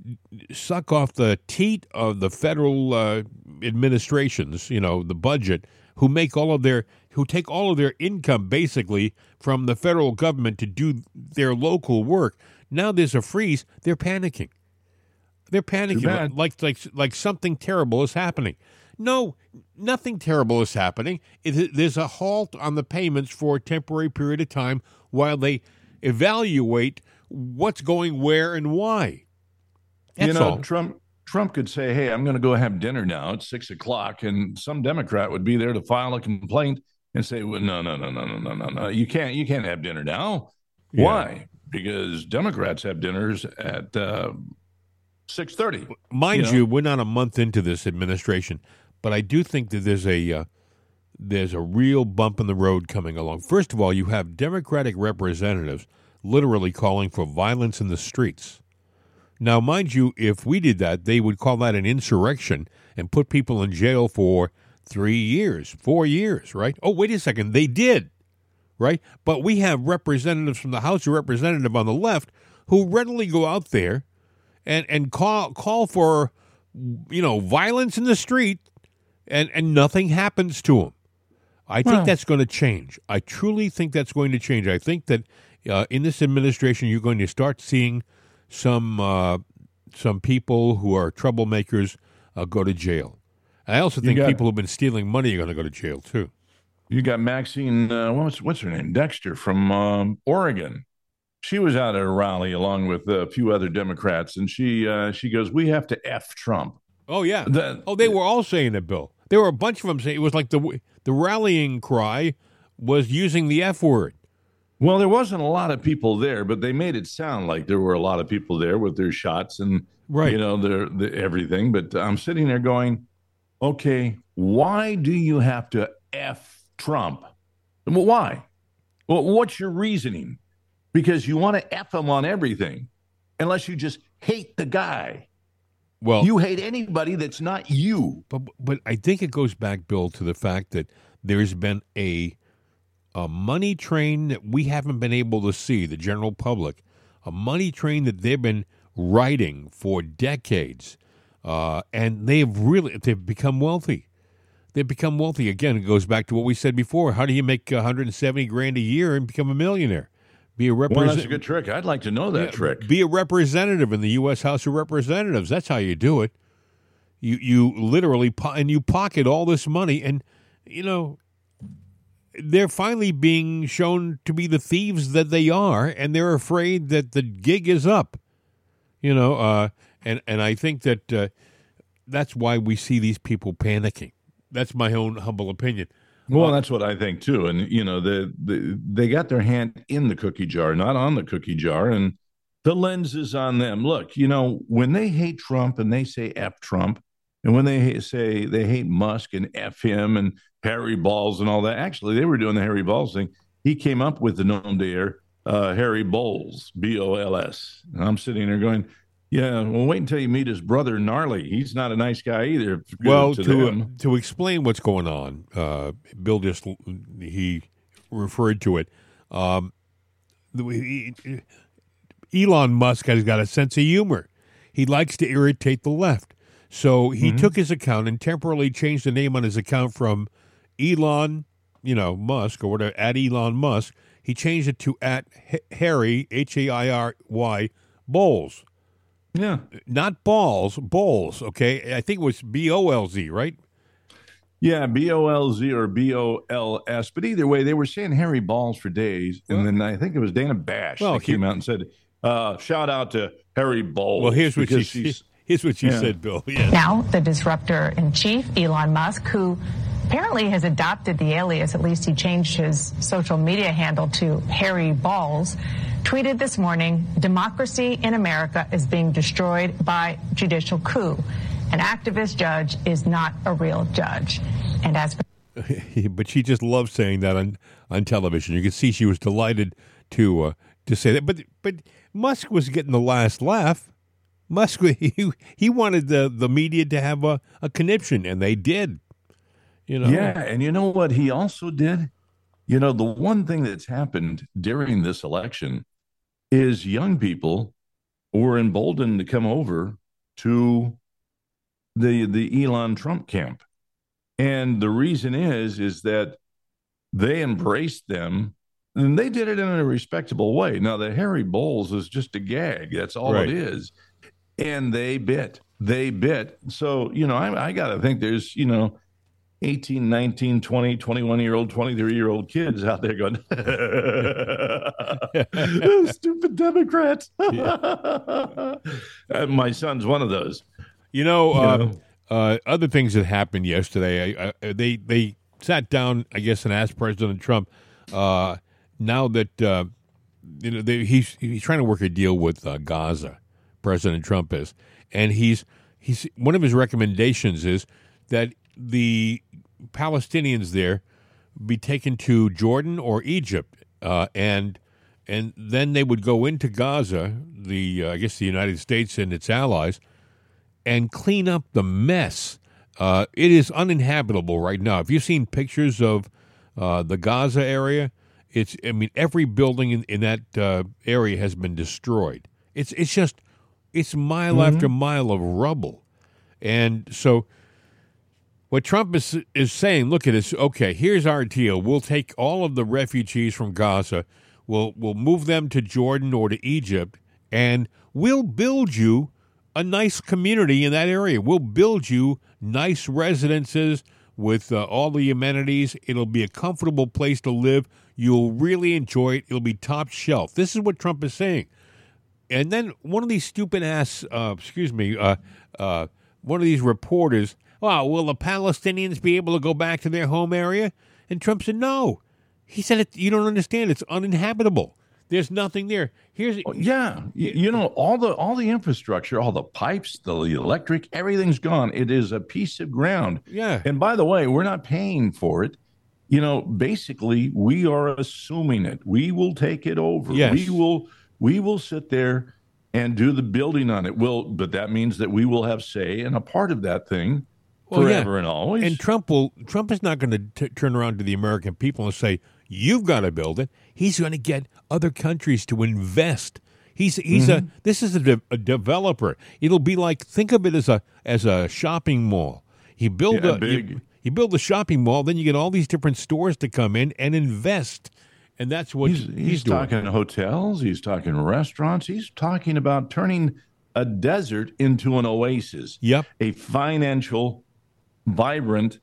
suck off the teat of the federal uh, administrations, you know, the budget, who make all of their, who take all of their income basically from the federal government to do their local work. Now there's a freeze. They're panicking. They're panicking like like like something terrible is happening. No, nothing terrible is happening. It, there's a halt on the payments for a temporary period of time while they evaluate what's going where and why. That's you know, all. Trump Trump could say, "Hey, I'm going to go have dinner now. It's six o'clock," and some Democrat would be there to file a complaint and say, "Well, no, no, no, no, no, no, no, no. You can't, you can't have dinner now. Yeah. Why? Because Democrats have dinners at uh, six thirty." Mind you you, know? we're not a month into this administration, but I do think that there's a uh, there's a real bump in the road coming along. First of all, you have Democratic representatives literally calling for violence in the streets. Now, mind you, if we did that, they would call that an insurrection and put people in jail for three years, four years, right? Oh, wait a second, they did, right? But we have representatives from the House of Representatives on the left who readily go out there and, and call call for, you know, violence in the street, and, and nothing happens to them. I think Well- that's going to change. I truly think that's going to change. I think that uh, in this administration, you're going to start seeing some uh, some people who are troublemakers uh, go to jail. I also You think got- people who've been stealing money are going to go to jail, too. You got Maxine, uh, what's what's her name? Dexter from um, Oregon. She was out at a rally along with a few other Democrats, and she uh, she goes, "We have to F Trump." Oh, yeah. The- oh, they were all saying it, Bill. There were a bunch of them saying it was like the the rallying cry was using the F word. Well, there wasn't a lot of people there, but they made it sound like there were a lot of people there with their shots and Right. you know their, their everything. But I'm sitting there going, "Okay, why do you have to F Trump? Well, why? Well, what's your reasoning? Because you want to F him on everything, unless you just hate the guy. Well, you hate anybody that's not you." But but I think it goes back, Bill, to the fact that there's been a a money train that we haven't been able to see, the general public, a money train that they've been riding for decades, uh, and they've really they've become wealthy. They've become wealthy. Again, it goes back to what we said before. How do you make one hundred seventy grand a year and become a millionaire? Be a Well, that's a representative. good trick. I'd like to know that trick. Be a representative in the U S House of Representatives. That's how you do it. You you literally po- and you pocket all this money, and you know they're finally being shown to be the thieves that they are, and they're afraid that the gig is up. You know, uh, and and I think that uh, that's why we see these people panicking. That's my own humble opinion. Well, that's what I think too. And you know, the, the they got their hand in the cookie jar, not on the cookie jar, and the lens is on them. Look, you know, when they hate Trump and they say F Trump, and when they ha- say they hate Musk and F him and Harry Balls and all that, actually, they were doing the Harry Balls thing. He came up with the nom de air, uh, Harry Bowles, B O L S. And I'm sitting there going, yeah, well, wait until you meet his brother, Gnarly. He's not a nice guy either. Well, to, to them. to explain what's going on, uh, Bill just he referred to it. Um, the- he- Elon Musk has got a sense of humor. He likes to irritate the left, so he Mm-hmm. took his account and temporarily changed the name on his account from Elon, you know, Musk or whatever, at Elon Musk. He changed it to at H- Harry H A I R Y Bowles. Yeah. Not balls, bowls, okay? I think it was B O L Z, right? Yeah, B O L Z or B O L S. But either way, they were saying Harry Balls for days. And then I think it was Dana Bash Well, that came out and said, uh, shout out to Harry Balls. Well, here's what she, because she's- here's what she Yeah. said, Bill. Yes. Now, the disruptor in chief, Elon Musk, who apparently has adopted the alias, at least he changed his social media handle to Harry Balls, tweeted this morning, "Democracy in America is being destroyed by judicial coup. An activist judge is not a real judge." And as But she just loved saying that on, on television. You could see she was delighted to uh, to say that. But but Musk was getting the last laugh. Musk he he wanted the, the media to have a, a conniption, and they did. You know. Yeah, and you know what he also did? You know, the one thing that's happened during this election is young people were emboldened to come over to the the Elon Trump camp. And the reason is is that they embraced them and they did it in a respectable way. Now the Harry Bowles is just a gag. That's all Right. it is. And they bit. They bit. So, you know, I, I got to think there's, you know, eighteen, nineteen, twenty, twenty-one-year-old, twenty-three-year-old kids out there going, stupid Democrats. And my son's one of those. You know, You uh, know? Uh, other things that happened yesterday. I, I, they they sat down, I guess, and asked President Trump. Uh, now that uh, you know they, he's he's trying to work a deal with uh, Gaza, President Trump is, and he's he's one of his recommendations is that the Palestinians there be taken to Jordan or Egypt, uh, and and then they would go into Gaza, the uh, I guess the United States and its allies, and clean up the mess. Uh, it is uninhabitable right now. If you've seen pictures of uh, the Gaza area, it's I mean every building in, in that uh, area has been destroyed. It's it's just it's mile mm-hmm. after mile of rubble, and so. What Trump is is saying, look at this, okay, here's our deal. We'll take all of the refugees from Gaza, we'll we'll move them to Jordan or to Egypt, and we'll build you a nice community in that area. We'll build you nice residences with uh, all the amenities. It'll be a comfortable place to live. You'll really enjoy it. It'll be top shelf. This is what Trump is saying. And then one of these stupid ass, uh, excuse me, uh, uh, one of these reporters, well, will the Palestinians be able to go back to their home area? And Trump said, no. He said, it, you don't understand. It's uninhabitable. There's nothing there. Here's oh, yeah. You, you know, all the all the infrastructure, all the pipes, the electric, everything's gone. It is a piece of ground. Yeah. And by the way, we're not paying for it. You know, basically, we are assuming it. We will take it over. Yes. We will we will sit there and do the building on it. Will, but that means that we will have say and a part of that thing. Well, forever yeah. and always. And Trump will. Trump is not going to turn around to the American people and say, "You've got to build it." He's going to get other countries to invest. He's he's mm-hmm. a. This is a, de- a developer. It'll be like, think of it as a as a shopping mall. You build yeah, a big. You, you build a shopping mall, then you get all these different stores to come in and invest, and that's what he's, he's, he's doing. talking hotels. He's talking restaurants. He's talking about turning a desert into an oasis. Yep, a financial. Vibrant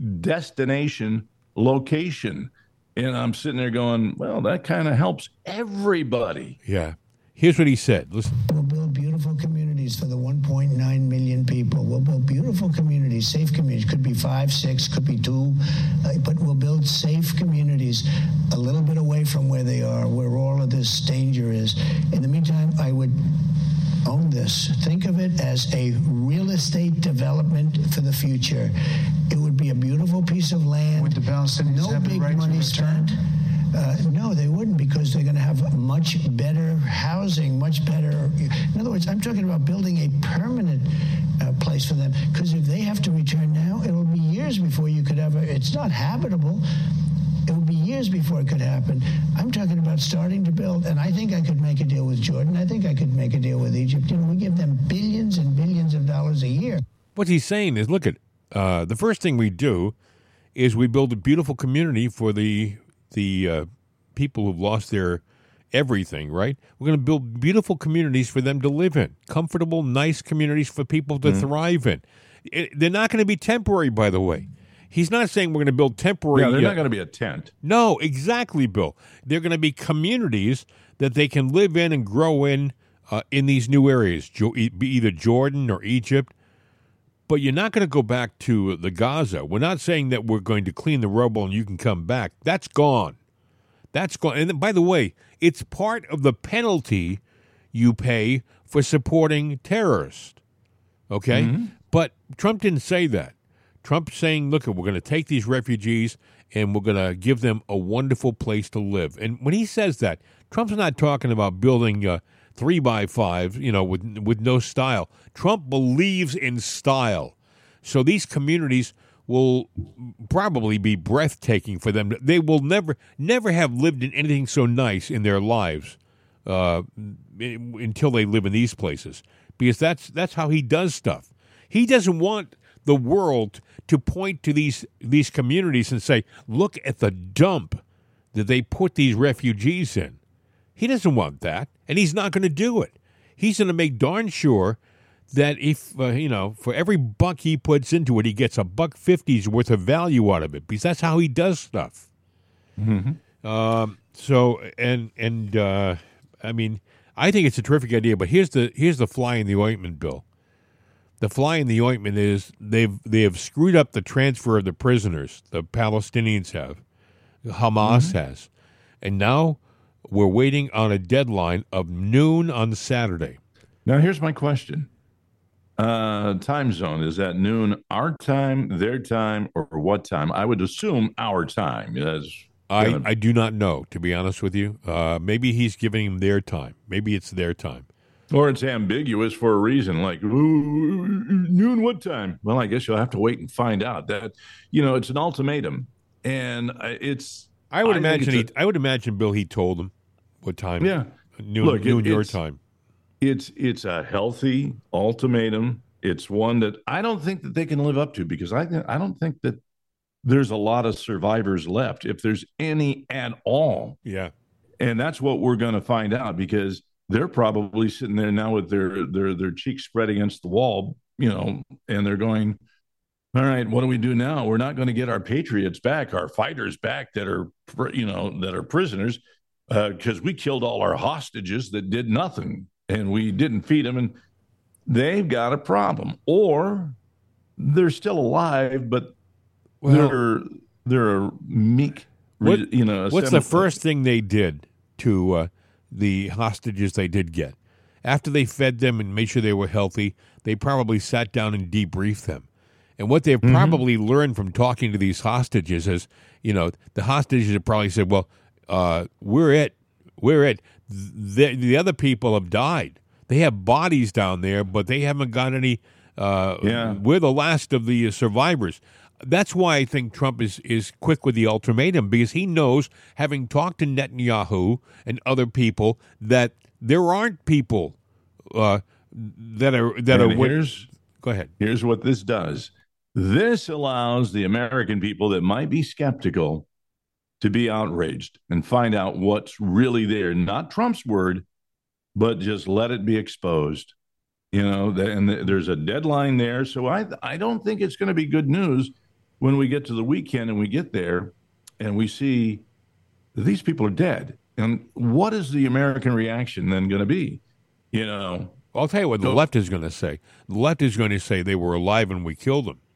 destination location. And I'm sitting there going, well, that kind of helps everybody. Yeah. Here's what he said. Listen. We'll build beautiful communities for the one point nine million people. We'll build beautiful communities, safe communities. Could be five, six, could be two. Uh, but we'll build safe communities a little bit away from where they are, where all of this danger is. In the meantime, I would own this. Think of it as a real estate development for the future. It would be a beautiful piece of land. Would the Palestinians no have big the right money to return? spent. Uh, no, they wouldn't, because they're going to have much better housing, much better. In other words, I'm talking about building a permanent uh, place for them. Because if they have to return now, it'll be years before you could ever. It's not habitable. It would be years before it could happen. I'm talking about starting to build, and I think I could make a deal with Jordan. I think I could make a deal with Egypt. You know, we give them billions and billions of dollars a year. What he's saying is, look at uh, the first thing we do is we build a beautiful community for the the uh, people who've lost their everything. Right? We're going to build beautiful communities for them to live in, comfortable, nice communities for people to mm-hmm. thrive in. It, they're not going to be temporary, by the way. He's not saying we're going to build temporary. Yeah, they're uh, not going to be a tent. No, exactly, Bill. They're going to be communities that they can live in and grow in uh, in these new areas, jo- be either Jordan or Egypt. But you're not going to go back to the Gaza. We're not saying that we're going to clean the rubble and you can come back. That's gone. That's gone. And by the way, it's part of the penalty you pay for supporting terrorists. Okay? Mm-hmm. But Trump didn't say that. Trump's saying, look, we're going to take these refugees and we're going to give them a wonderful place to live. And when he says that, Trump's not talking about building uh, three by five, you know, with with no style. Trump believes in style. So these communities will probably be breathtaking for them. They will never, never have lived in anything so nice in their lives uh, until they live in these places, because that's that's how he does stuff. He doesn't want the world to point to these these communities and say, look at the dump that they put these refugees in. He doesn't want that, and he's not going to do it. He's going to make darn sure that if, uh, you know, for every buck he puts into it, he gets a buck fifty's worth of value out of it, because that's how he does stuff. Mm-hmm. Um, so, and, and uh, I mean, I think it's a terrific idea, but here's the here's the fly in the ointment, Bill. The fly in the ointment is they've they have screwed up the transfer of the prisoners. The Palestinians have, Hamas mm-hmm. has, and now we're waiting on a deadline of noon on Saturday. Now, here's my question: uh, time zone, is that noon our time, their time, or what time? I would assume our time. That's I, gonna- I do not know, to be honest with you. Uh, maybe he's giving them their time. Maybe it's their time. Or it's ambiguous for a reason, like "Ooh, noon what time? Well, I guess you'll have to wait and find out. That you know, it's an ultimatum, and I- it's. I would think imagine he. it's a- I would imagine Bill. He told them what time. Yeah. noon, Look, it- noon your it's- time. It's it's a healthy ultimatum. It's one that I don't think that they can live up to because I I don't think that there's a lot of survivors left, if there's any at all. Yeah. And that's what we're going to find out because they're probably sitting there now with their their their cheeks spread against the wall, you know, and they're going, all right, what do we do now? We're not going to get our patriots back, our fighters back that are, you know, that are prisoners because uh, we killed all our hostages that did nothing and we didn't feed them. And they've got a problem. Or they're still alive, but Well, they're they're a meek, What, you know. what's the assembly- first thing they did to uh, the hostages they did get? After they fed them and made sure they were healthy, they probably sat down and debriefed them. And what they've Mm-hmm. probably learned from talking to these hostages is, you know, the hostages have probably said, well, uh, we're it. We're it. The, the other people have died. They have bodies down there, but they haven't got any. Uh, Yeah. We're the last of the survivors. That's why I think Trump is, is quick with the ultimatum, because he knows, having talked to Netanyahu and other people, that there aren't people uh, that are that And are. wi- here's Go ahead. Here's what this does. This allows the American people that might be skeptical to be outraged and find out what's really there. Not Trump's word, but just let it be exposed. You know, th- and th- there's a deadline there. So I I don't think it's going to be good news when we get to the weekend and we get there and we see that these people are dead. And what is the American reaction then going to be? You know, I'll tell you what the So- left is going to say. The left is going to say they were alive and we killed them.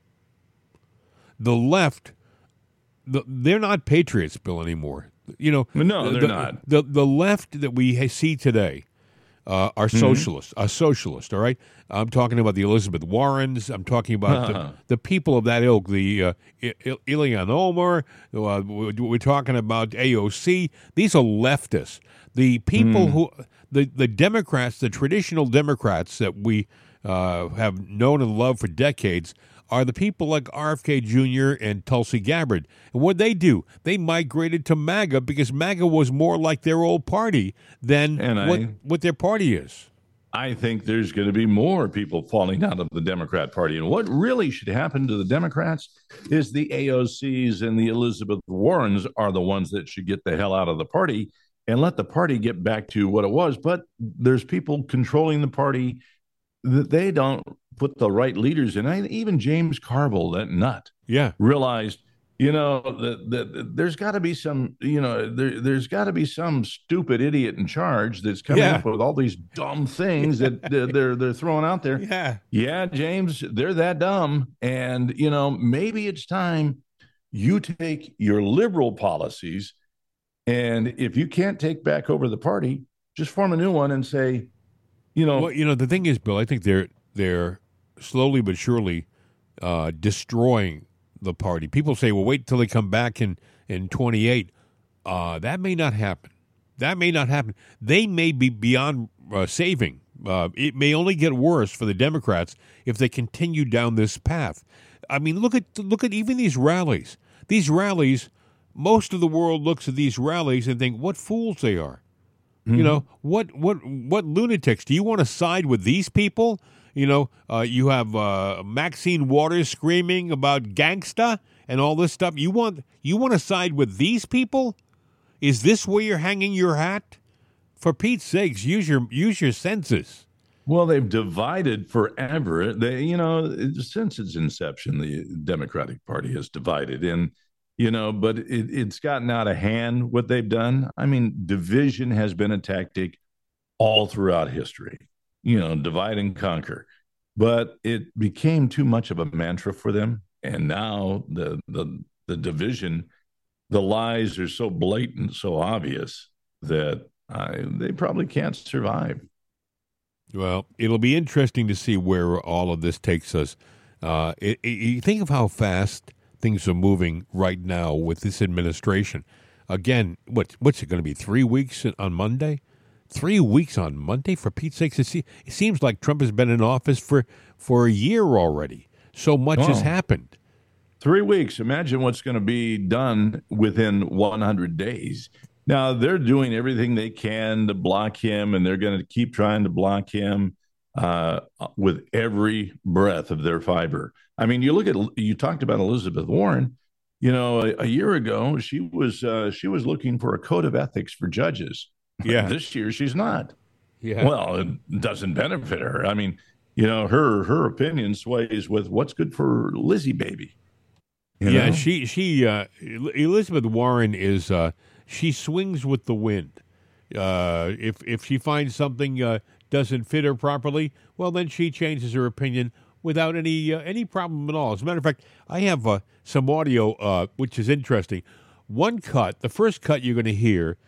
The left, the, they're not patriots, Bill, anymore. You know, No, they're the, not. The the left that we ha- see today uh, are Mm-hmm. socialists. Are socialists. All right. I'm talking about the Elizabeth Warrens. I'm talking about Uh-huh. the, the people of that ilk. The uh, I- I- Ilhan Omar. Uh, we're, we're talking about A O C. These are leftists. The people Mm. who the the Democrats, the traditional Democrats that we uh, have known and loved for decades, are the people like R F K Junior and Tulsi Gabbard. And what they do, they migrated to MAGA because MAGA was more like their old party than And what, I- what their party is. I think there's going to be more people falling out of the Democrat Party. And what really should happen to the Democrats is the A O Cs and the Elizabeth Warrens are the ones that should get the hell out of the party and let the party get back to what it was. But there's people controlling the party that they don't put the right leaders in. I, even James Carville, that nut, Yeah. realized, you know, that, that there's got to be some, you know, there, there's got to be some stupid idiot in charge that's coming Yeah. up with all these dumb things that they're, they're they're throwing out there. Yeah. Yeah, James, they're that dumb, and you know, maybe it's time you take your liberal policies, and if you can't take back over the party, just form a new one and say, you know, Well, you know, the thing is, Bill, I think they're they're slowly but surely uh, destroying the party. People say, well, wait till they come back in, in twenty-eight. Uh, that may not happen. That may not happen. They may be beyond uh, saving. Uh, it may only get worse for the Democrats if they continue down this path. I mean, look at look at even these rallies. These rallies, most of the world looks at these rallies and think, what fools they are. You know, what what what lunatics? Do you want to side with these people? You know, uh, you have uh, Maxine Waters screaming about gangsta and all this stuff. You want you want to side with these people? Is this where you're hanging your hat? For Pete's sakes, use your use your senses. well, they've divided forever. They, you know, since its inception, the Democratic Party has divided, and you know, but it, it's gotten out of hand what they've done. I mean, division has been a tactic all throughout history. You know, divide and conquer, but it became too much of a mantra for them, and now the the the division, the lies are so blatant, so obvious that I, they probably can't survive. Well, it'll be interesting to see where all of this takes us. Uh, it, it, you think of how fast things are moving right now with this administration. Again, what what's it going to be? Three weeks on Monday? Three weeks on Monday, for Pete's sakes. It seems like Trump has been in office for, for a year already. So much Oh. has happened. Three weeks. Imagine what's going to be done within one hundred days. Now, they're doing everything they can to block him, and they're going to keep trying to block him uh, with every breath of their fiber. I mean, you look at, you talked about Elizabeth Warren. You know, a, a year ago, she was uh, she was looking for a code of ethics for judges. Yeah. This year, she's not. Yeah. Well, it doesn't benefit her. I mean, you know, her her opinion sways with what's good for Lizzie baby. You yeah, know? she she uh, Elizabeth Warren is uh, she swings with the wind. Uh, if if she finds something uh, doesn't fit her properly, well, then she changes her opinion without any uh, any problem at all. As a matter of fact, I have uh, some audio uh, which is interesting. One cut, the first cut you're going to hear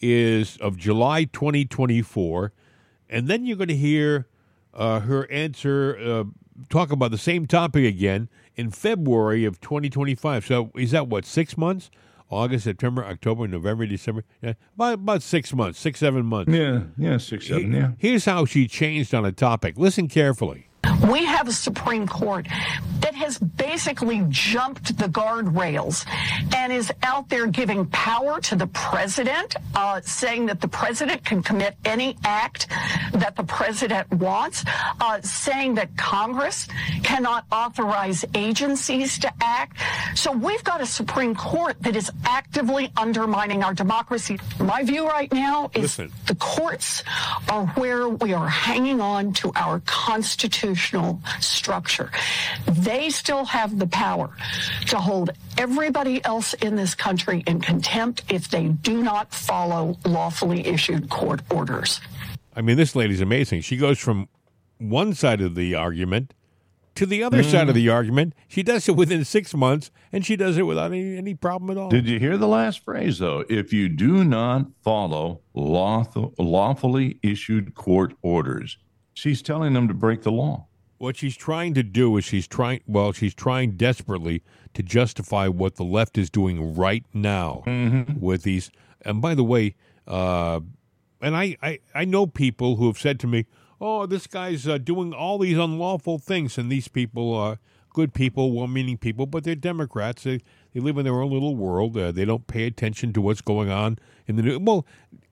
is of July twenty twenty-four, and then you're going to hear uh, her answer uh, talk about the same topic again in February of twenty twenty-five. So is that what, six months? August, September, October, November, December? Yeah, about, about six months, six, seven months. Yeah, yeah, six, seven, yeah. Here's how she changed on a topic. Listen carefully. We have a Supreme Court that has basically jumped the guardrails and is out there giving power to the president, uh, saying that the president can commit any act that the president wants, uh, saying that Congress cannot authorize agencies to act. So we've got a Supreme Court that is actively undermining our democracy. My view right now is Listen. the courts are where we are hanging on to our Constitution. Structure. They still have the power to hold everybody else in this country in contempt if they do not follow lawfully issued court orders. I mean, this lady's amazing. She goes from one side of the argument to the other Mm. side of the argument. She does it within six months, and she does it without any, any problem at all. Did you hear the last phrase, though? If you do not follow lawful, lawfully issued court orders, she's telling them to break the law. What she's trying to do is she's trying, well, she's trying desperately to justify what the left is doing right now Mm-hmm. with these. And by the way, uh, and I, I, I know people who have said to me, oh, this guy's uh, doing all these unlawful things, and these people are good people, well-meaning people, but they're Democrats. They, they live in their own little world. Uh, they don't pay attention to what's going on in the news. Well,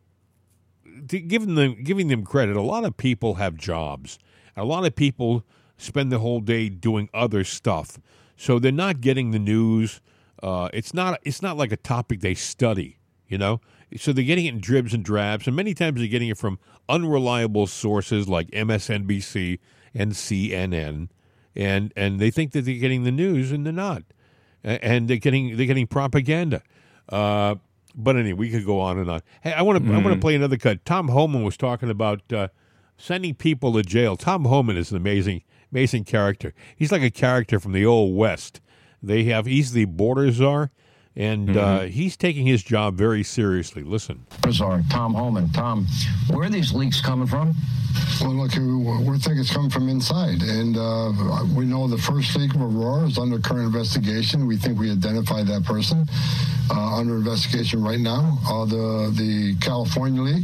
to giving them, giving them credit, a lot of people have jobs. A lot of people spend the whole day doing other stuff, so they're not getting the news. Uh, it's not it's not like a topic they study, you know. So they're getting it in dribs and drabs, and many times they're getting it from unreliable sources like M S N B C and C N N, and and they think that they're getting the news, and they're not, and they're getting they're getting propaganda. Uh, but anyway, we could go on and on. Hey, I want to mm-hmm. I want to play another cut. Tom Homan was talking about uh, sending people to jail. Tom Homan is an amazing. Amazing character. He's like a character from the old West. They have he's the border czar, and mm-hmm. uh, he's taking his job very seriously. Listen. Czar Tom Homan. Tom, where are these leaks coming from? Well, look, we think it's coming from inside, and uh, we know the first leak of Aurora is under current investigation. We think we identified that person uh, under investigation right now. Uh, the the California leak.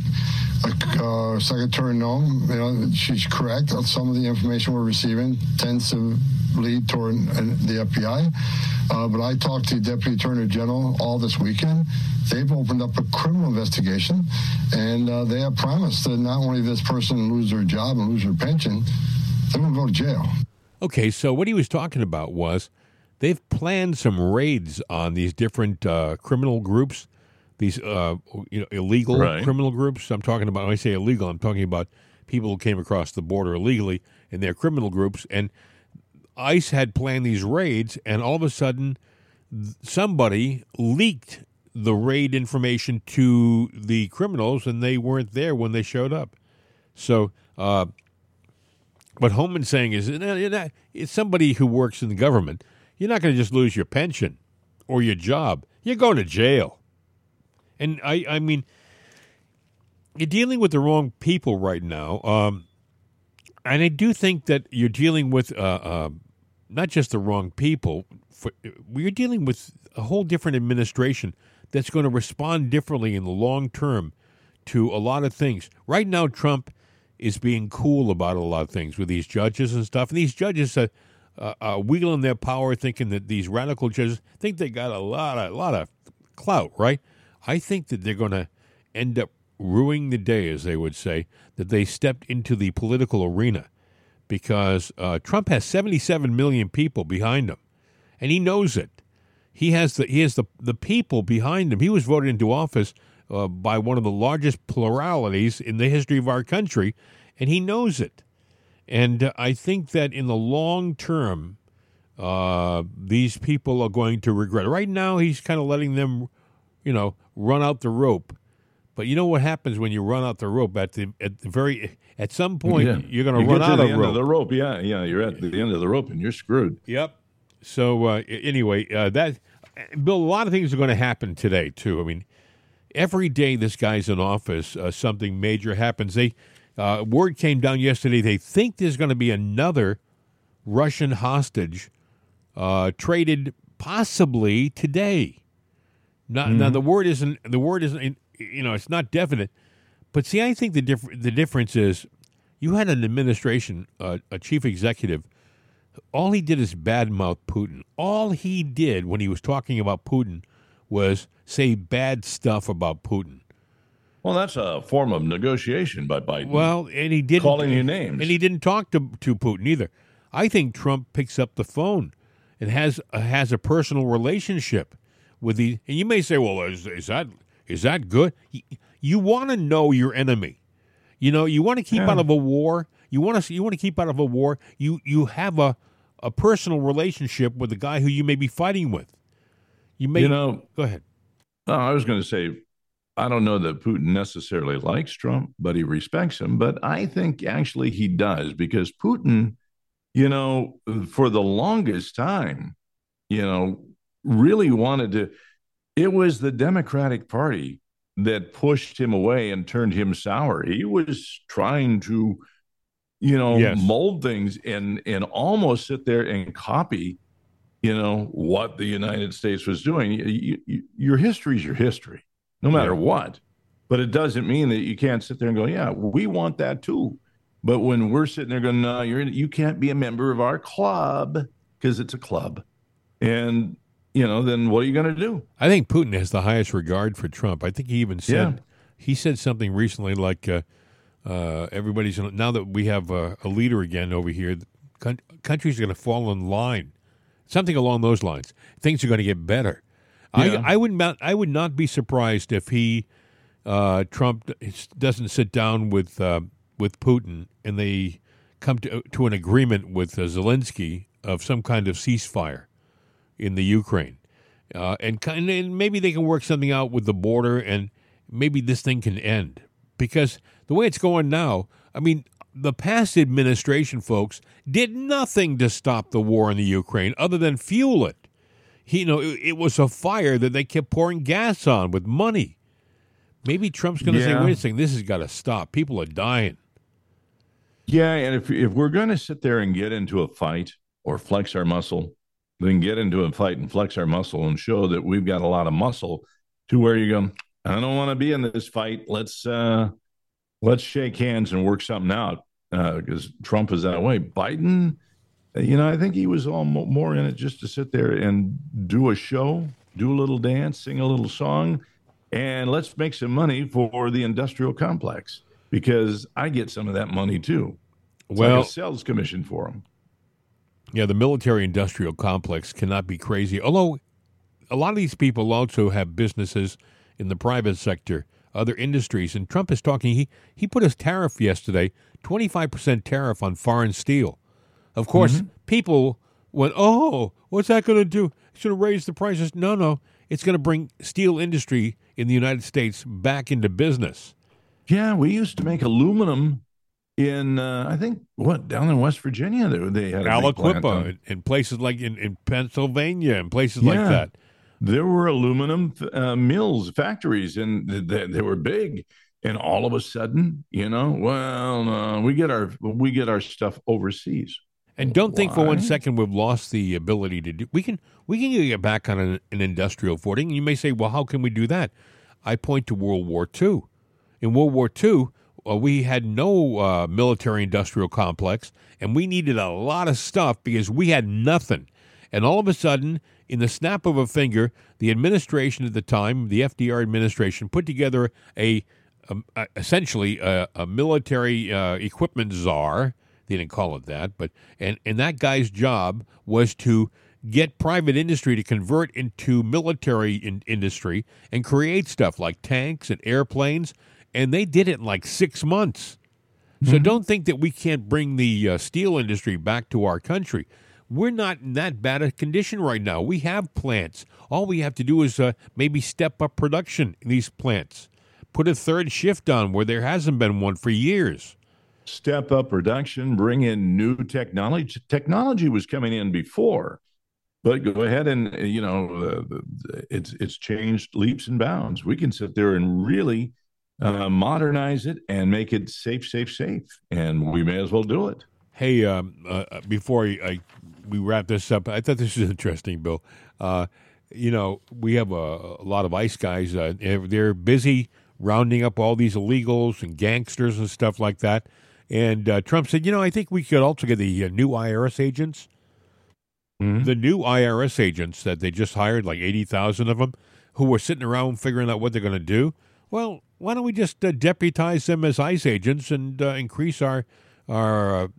Uh, Secretary Noem, you know, she's correct. Some of the information we're receiving tends to lead toward the F B I. Uh, but I talked to the Deputy Attorney General all this weekend. They've opened up a criminal investigation, and uh, they have promised that not only this person lose their job and lose their pension, they're going to go to jail. Okay, so what he was talking about was they've planned some raids on these different uh, criminal groups. These uh, you know, illegal right. criminal groups. I'm talking about, when I say illegal, I'm talking about people who came across the border illegally in their criminal groups. And ICE had planned these raids, and all of a sudden somebody leaked the raid information to the criminals, and they weren't there when they showed up. So uh, what Homan's saying is, you're not, it's somebody who works in the government. You're not going to just lose your pension or your job. You're going to jail. And I, I mean, you're dealing with the wrong people right now. Um, and I do think that you're dealing with uh, uh, not just the wrong people. For, we're dealing with a whole different administration that's going to respond differently in the long term to a lot of things. Right now, Trump is being cool about a lot of things with these judges and stuff. And these judges are uh, uh, wheeling their power, thinking that these radical judges think they got a lot of, lot of clout, right? I think that they're going to end up ruining the day, as they would say, that they stepped into the political arena, because uh, Trump has seventy-seven million people behind him, and he knows it. He has the he has the, the people behind him. He was voted into office uh, by one of the largest pluralities in the history of our country, and he knows it. And uh, I think that in the long term, uh, these people are going to regret it. Right now, he's kind of letting them, you know, run out the rope. But you know what happens when you run out the rope? At the at the very at some point, yeah. you're going you to run get to out the of end rope. Of the rope, yeah, yeah. You're at the end of the rope, and you're screwed. Yep. So uh, anyway, uh, that Bill, a lot of things are going to happen today too. I mean, every day this guy's in office, uh, something major happens. They uh, word came down yesterday. They think there's going to be another Russian hostage uh, traded, possibly today. Now, mm-hmm. now the word isn't the word isn't you know it's not definite, but see, I think the diff- the difference is you had an administration, uh, a chief executive. All he did is badmouth Putin. All he did when he was talking about Putin was say bad stuff about Putin. Well, that's a form of negotiation by Biden. Well, and he didn't calling you names, and he didn't talk to to Putin either. I think Trump picks up the phone and has uh, has a personal relationship with the. And you may say, "Well, is, is that is that good?" You, you want to know your enemy. You know, you want to keep yeah. out of a war. You want to you want to keep out of a war. You you have a a personal relationship with the guy who you may be fighting with. You may you know. Go ahead. No, I was going to say, I don't know that Putin necessarily likes Trump, but he respects him. But I think actually he does, because Putin, you know, for the longest time, you know, really wanted to. It was the Democratic Party that pushed him away and turned him sour. He was trying to, you know, yes. mold things and and almost sit there and copy, you know, what the United States was doing. You, you, your history is your history, no matter yeah. what. But it doesn't mean that you can't sit there and go, yeah, we want that too. But when we're sitting there going, no, you're you can't be a member of our club, because it's a club. And, you know, then what are you going to do? I think Putin has the highest regard for Trump. I think he even said, yeah. he said something recently like, uh, uh, everybody's, now that we have a, a leader again over here, the countries are going to fall in line. Something along those lines. Things are going to get better. Yeah. I, I would not. I would not be surprised if he, uh, Trump, doesn't sit down with uh, with Putin and they come to to an agreement with uh, Zelensky of some kind of ceasefire in the Ukraine, uh, and, and maybe they can work something out with the border, and maybe this thing can end. Because the way it's going now, I mean, the past administration, folks, did nothing to stop the war in the Ukraine other than fuel it. He, you know, it, it was a fire that they kept pouring gas on with money. Maybe Trump's going to yeah. say, wait a second, this has got to stop. People are dying. Yeah, and if if we're going to sit there and get into a fight or flex our muscle, then get into a fight and flex our muscle and show that we've got a lot of muscle to where you go, I don't want to be in this fight. Let's uh, let's shake hands and work something out, because uh, Trump is that way. Biden, you know, I think he was all mo- more in it just to sit there and do a show, do a little dance, sing a little song, and let's make some money for the industrial complex, because I get some of that money too. It's well, like a sales commission for him. Yeah, the military-industrial complex cannot be crazy. Although a lot of these people also have businesses in the private sector, other industries. And Trump is talking, he, he put his tariff yesterday, twenty-five percent tariff on foreign steel. Of course, mm-hmm. people went, oh, what's that going to do? It's going to raise the prices. No, no, it's going to bring steel industry in the United States back into business. Yeah, we used to make aluminum in, uh, I think, what, down in West Virginia? They, they had a Aliquippa, in places like in, in Pennsylvania and places yeah. like that. There were aluminum uh, mills, factories, and they, they were big. And all of a sudden, you know, well, uh, we get our we get our stuff overseas. And don't think for one Why? second we've lost the ability to do. We can we can get back on an, an industrial footing. You may say, well, how can we do that? I point to World War Two. In World War Two, uh, we had no uh, military-industrial complex, and we needed a lot of stuff because we had nothing. And all of a sudden, in the snap of a finger, the administration at the time, the F D R administration, put together a, a, a essentially a, a military uh, equipment czar. They didn't call it that, but and, and that guy's job was to get private industry to convert into military in, industry and create stuff like tanks and airplanes, and they did it in like six months. So Mm-hmm. don't think that we can't bring the uh, steel industry back to our country. We're not in that bad a condition right now. We have plants. All we have to do is uh, maybe step up production in these plants. Put a third shift on where there hasn't been one for years. Step up production, bring in new technology. Technology was coming in before, but go ahead and, you know, uh, it's it's changed leaps and bounds. We can sit there and really uh, modernize it and make it safe, safe, safe, and we may as well do it. Hey, um, uh, before I, I we wrap this up, I thought this was interesting, Bill. Uh, you know, we have a, a lot of ICE guys. Uh, they're busy rounding up all these illegals and gangsters and stuff like that. And uh, Trump said, you know, I think we could also get the uh, new I R S agents. Mm-hmm. The new I R S agents that they just hired, like eighty thousand of them, who were sitting around figuring out what they're going to do. Well, why don't we just uh, deputize them as ICE agents and uh, increase our our uh,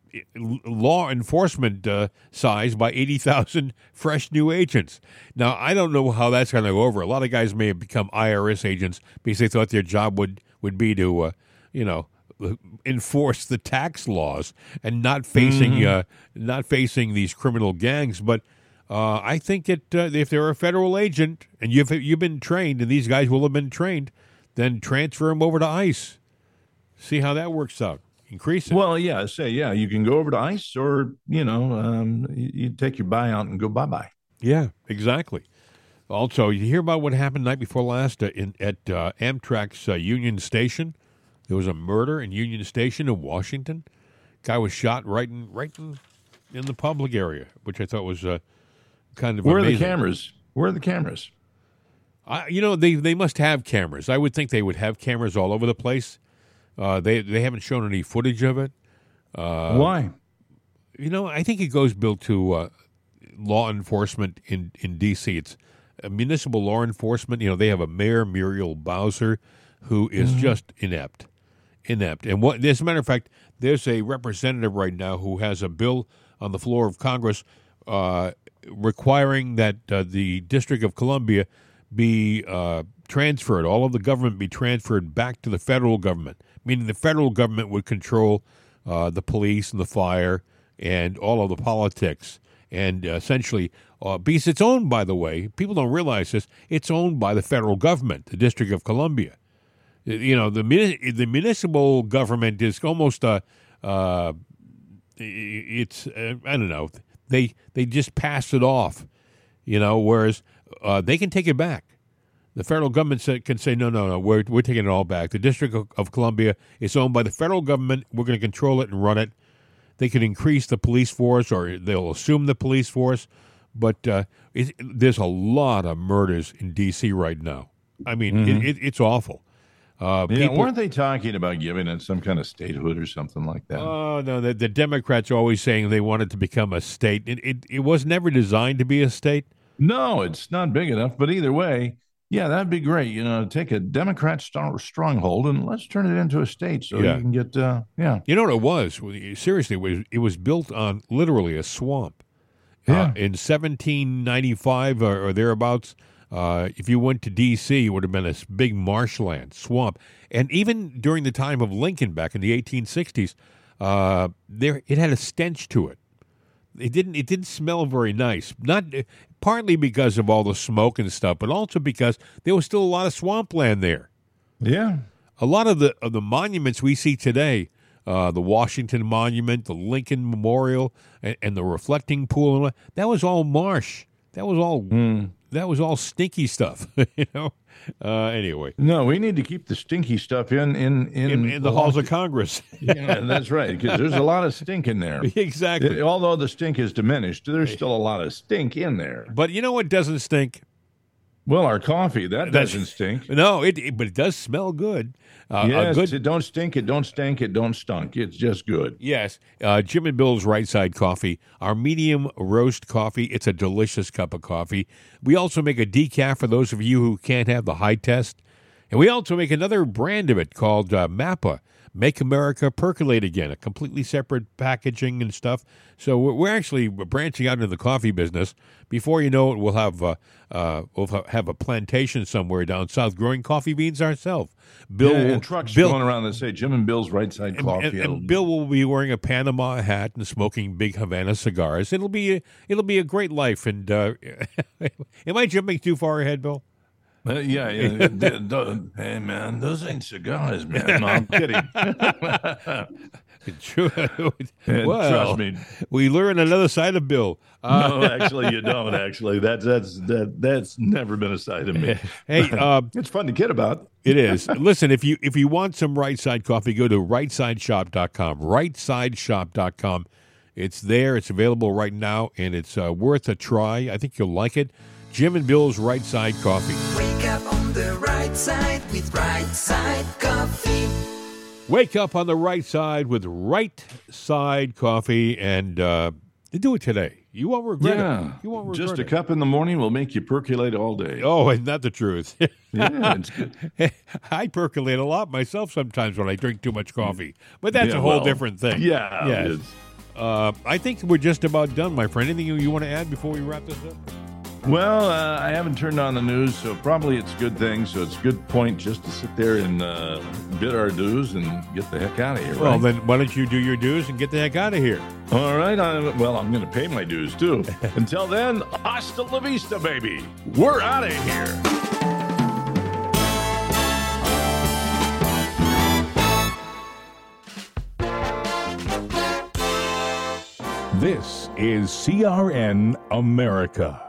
law enforcement uh, size by eighty thousand fresh new agents? Now, I don't know how that's going to go over. A lot of guys may have become I R S agents because they thought their job would, would be to, uh, you know, enforce the tax laws and not facing Mm-hmm. uh, not facing these criminal gangs. But uh, I think that uh, if they're a federal agent and you've you've been trained, and these guys will have been trained, then transfer them over to ICE. See how that works out. Increase it. Well, yeah, say yeah, you can go over to ICE, or you know, um, you, you take your buyout and go bye bye. Yeah, exactly. Also, you hear about what happened night before last uh, in at uh, Amtrak's uh, Union Station. There was a murder in Union Station in Washington. Guy was shot right in right in, in the public area, which I thought was uh, kind of Where amazing. are the cameras? Where are the cameras? I, you know, they they must have cameras. I would think they would have cameras all over the place. Uh, they they haven't shown any footage of it. Uh, Why? You know, I think it goes, Bill, to uh, law enforcement in, in D C. It's uh, municipal law enforcement. You know, they have a mayor, Muriel Bowser, who is Mm-hmm. just inept. Inept. And what, as a matter of fact, there's a representative right now who has a bill on the floor of Congress uh, requiring that uh, the District of Columbia be uh, transferred, all of the government be transferred back to the federal government, meaning the federal government would control uh, the police and the fire and all of the politics. And uh, essentially, uh, because it's owned, by the way, people don't realize this, it's owned by the federal government, the District of Columbia. You know, the the municipal government is almost a, uh, it's, uh, I don't know, they they just pass it off, you know, whereas uh, they can take it back. The federal government say, can say, no, no, no, we're, we're taking it all back. The District of, of Columbia is owned by the federal government. We're going to control it and run it. They can increase the police force, or they'll assume the police force, but uh, it, there's a lot of murders in D C right now. I mean, Mhm. it, it, it's awful. Uh, Yeah, people, weren't they talking about giving it some kind of statehood or something like that? Oh, no, the, the Democrats are always saying they want it to become a state. It, it, it was never designed to be a state. No, it's not big enough. But either way, yeah, that'd be great. You know, take a Democrat strong, stronghold and let's turn it into a state so Yeah. you can get, uh, yeah. You know what it was? Seriously, it was, it was built on literally a swamp. Yeah. Uh, in seventeen ninety-five or, or thereabouts, uh, if you went to D C, it would have been a s- big marshland, swamp. And even during the time of Lincoln back in the eighteen sixties, uh, there it had a stench to it. It didn't. It didn't smell very nice. Not partly because of all the smoke and stuff, but also because there was still a lot of swampland there. Yeah. A lot of the of the monuments we see today, uh, the Washington Monument, the Lincoln Memorial, and, and the reflecting pool, and all, that was all marsh. That was all that was all stinky stuff, you know. Uh, anyway, no, we need to keep the stinky stuff in in in, in, in the halls of Congress. Yeah, that's right, because there's a lot of stink in there. Exactly. It, although the stink is diminished, there's still a lot of stink in there. But you know what doesn't stink? Well, our coffee, that That's- doesn't stink. No, it, it but it does smell good. Uh, a yes, good it don't stink, it don't stank, it don't stunk. It's just good. Yes, uh, Jim and Bill's Right Side Coffee, our medium roast coffee. It's a delicious cup of coffee. We also make a decaf for those of you who can't have the high test. And we also make another brand of it called uh, Mappa, Make America Percolate Again, a completely separate packaging and stuff. So we're, we're actually branching out into the coffee business. Before you know it, we'll have uh, uh, we'll ha- have a plantation somewhere down south growing coffee beans ourselves. Bill Yeah, will, and trucks Bill, going around that say Jim and Bill's Right Side and, Coffee. and- and Bill will be wearing a Panama hat and smoking big Havana cigars. It'll be a, it'll be a great life. And uh, am I jumping too far ahead, Bill? Uh, yeah, yeah. d- d- hey, man, those ain't cigars, man. No, I'm kidding. Well, trust me. We learn another side of Bill. Uh, No, actually, you don't. Actually, that's that's that that's never been a side of me. Hey, uh, it's fun to kid about. It is. Listen, if you if you want some Right Side coffee, go to right side shop dot com. right side shop dot com. It's there. It's available right now, and it's uh, worth a try. I think you'll like it. Jim and Bill's Right Side Coffee. Wake up on the right side with Right Side Coffee. Wake up on the right side with Right Side Coffee, and uh, do it today. You won't regret Yeah, it. You won't regret just a it. cup in the morning will make you percolate all day. Oh, isn't that the truth? Yeah, it's good. I percolate a lot myself sometimes when I drink too much coffee, but that's Yeah, a whole well, different thing. yeah, it Yes. is. Uh, I think we're just about done, my friend. Anything you, you want to add before we wrap this up? Well, uh, I haven't turned on the news, so probably it's a good thing. So it's a good point just to sit there and uh, bid our dues and get the heck out of here. Well, right? then why don't you do your dues and get the heck out of here? All right. I, well, I'm going to pay my dues, too. Until then, hasta la vista, baby. We're out of here. This is C R N America.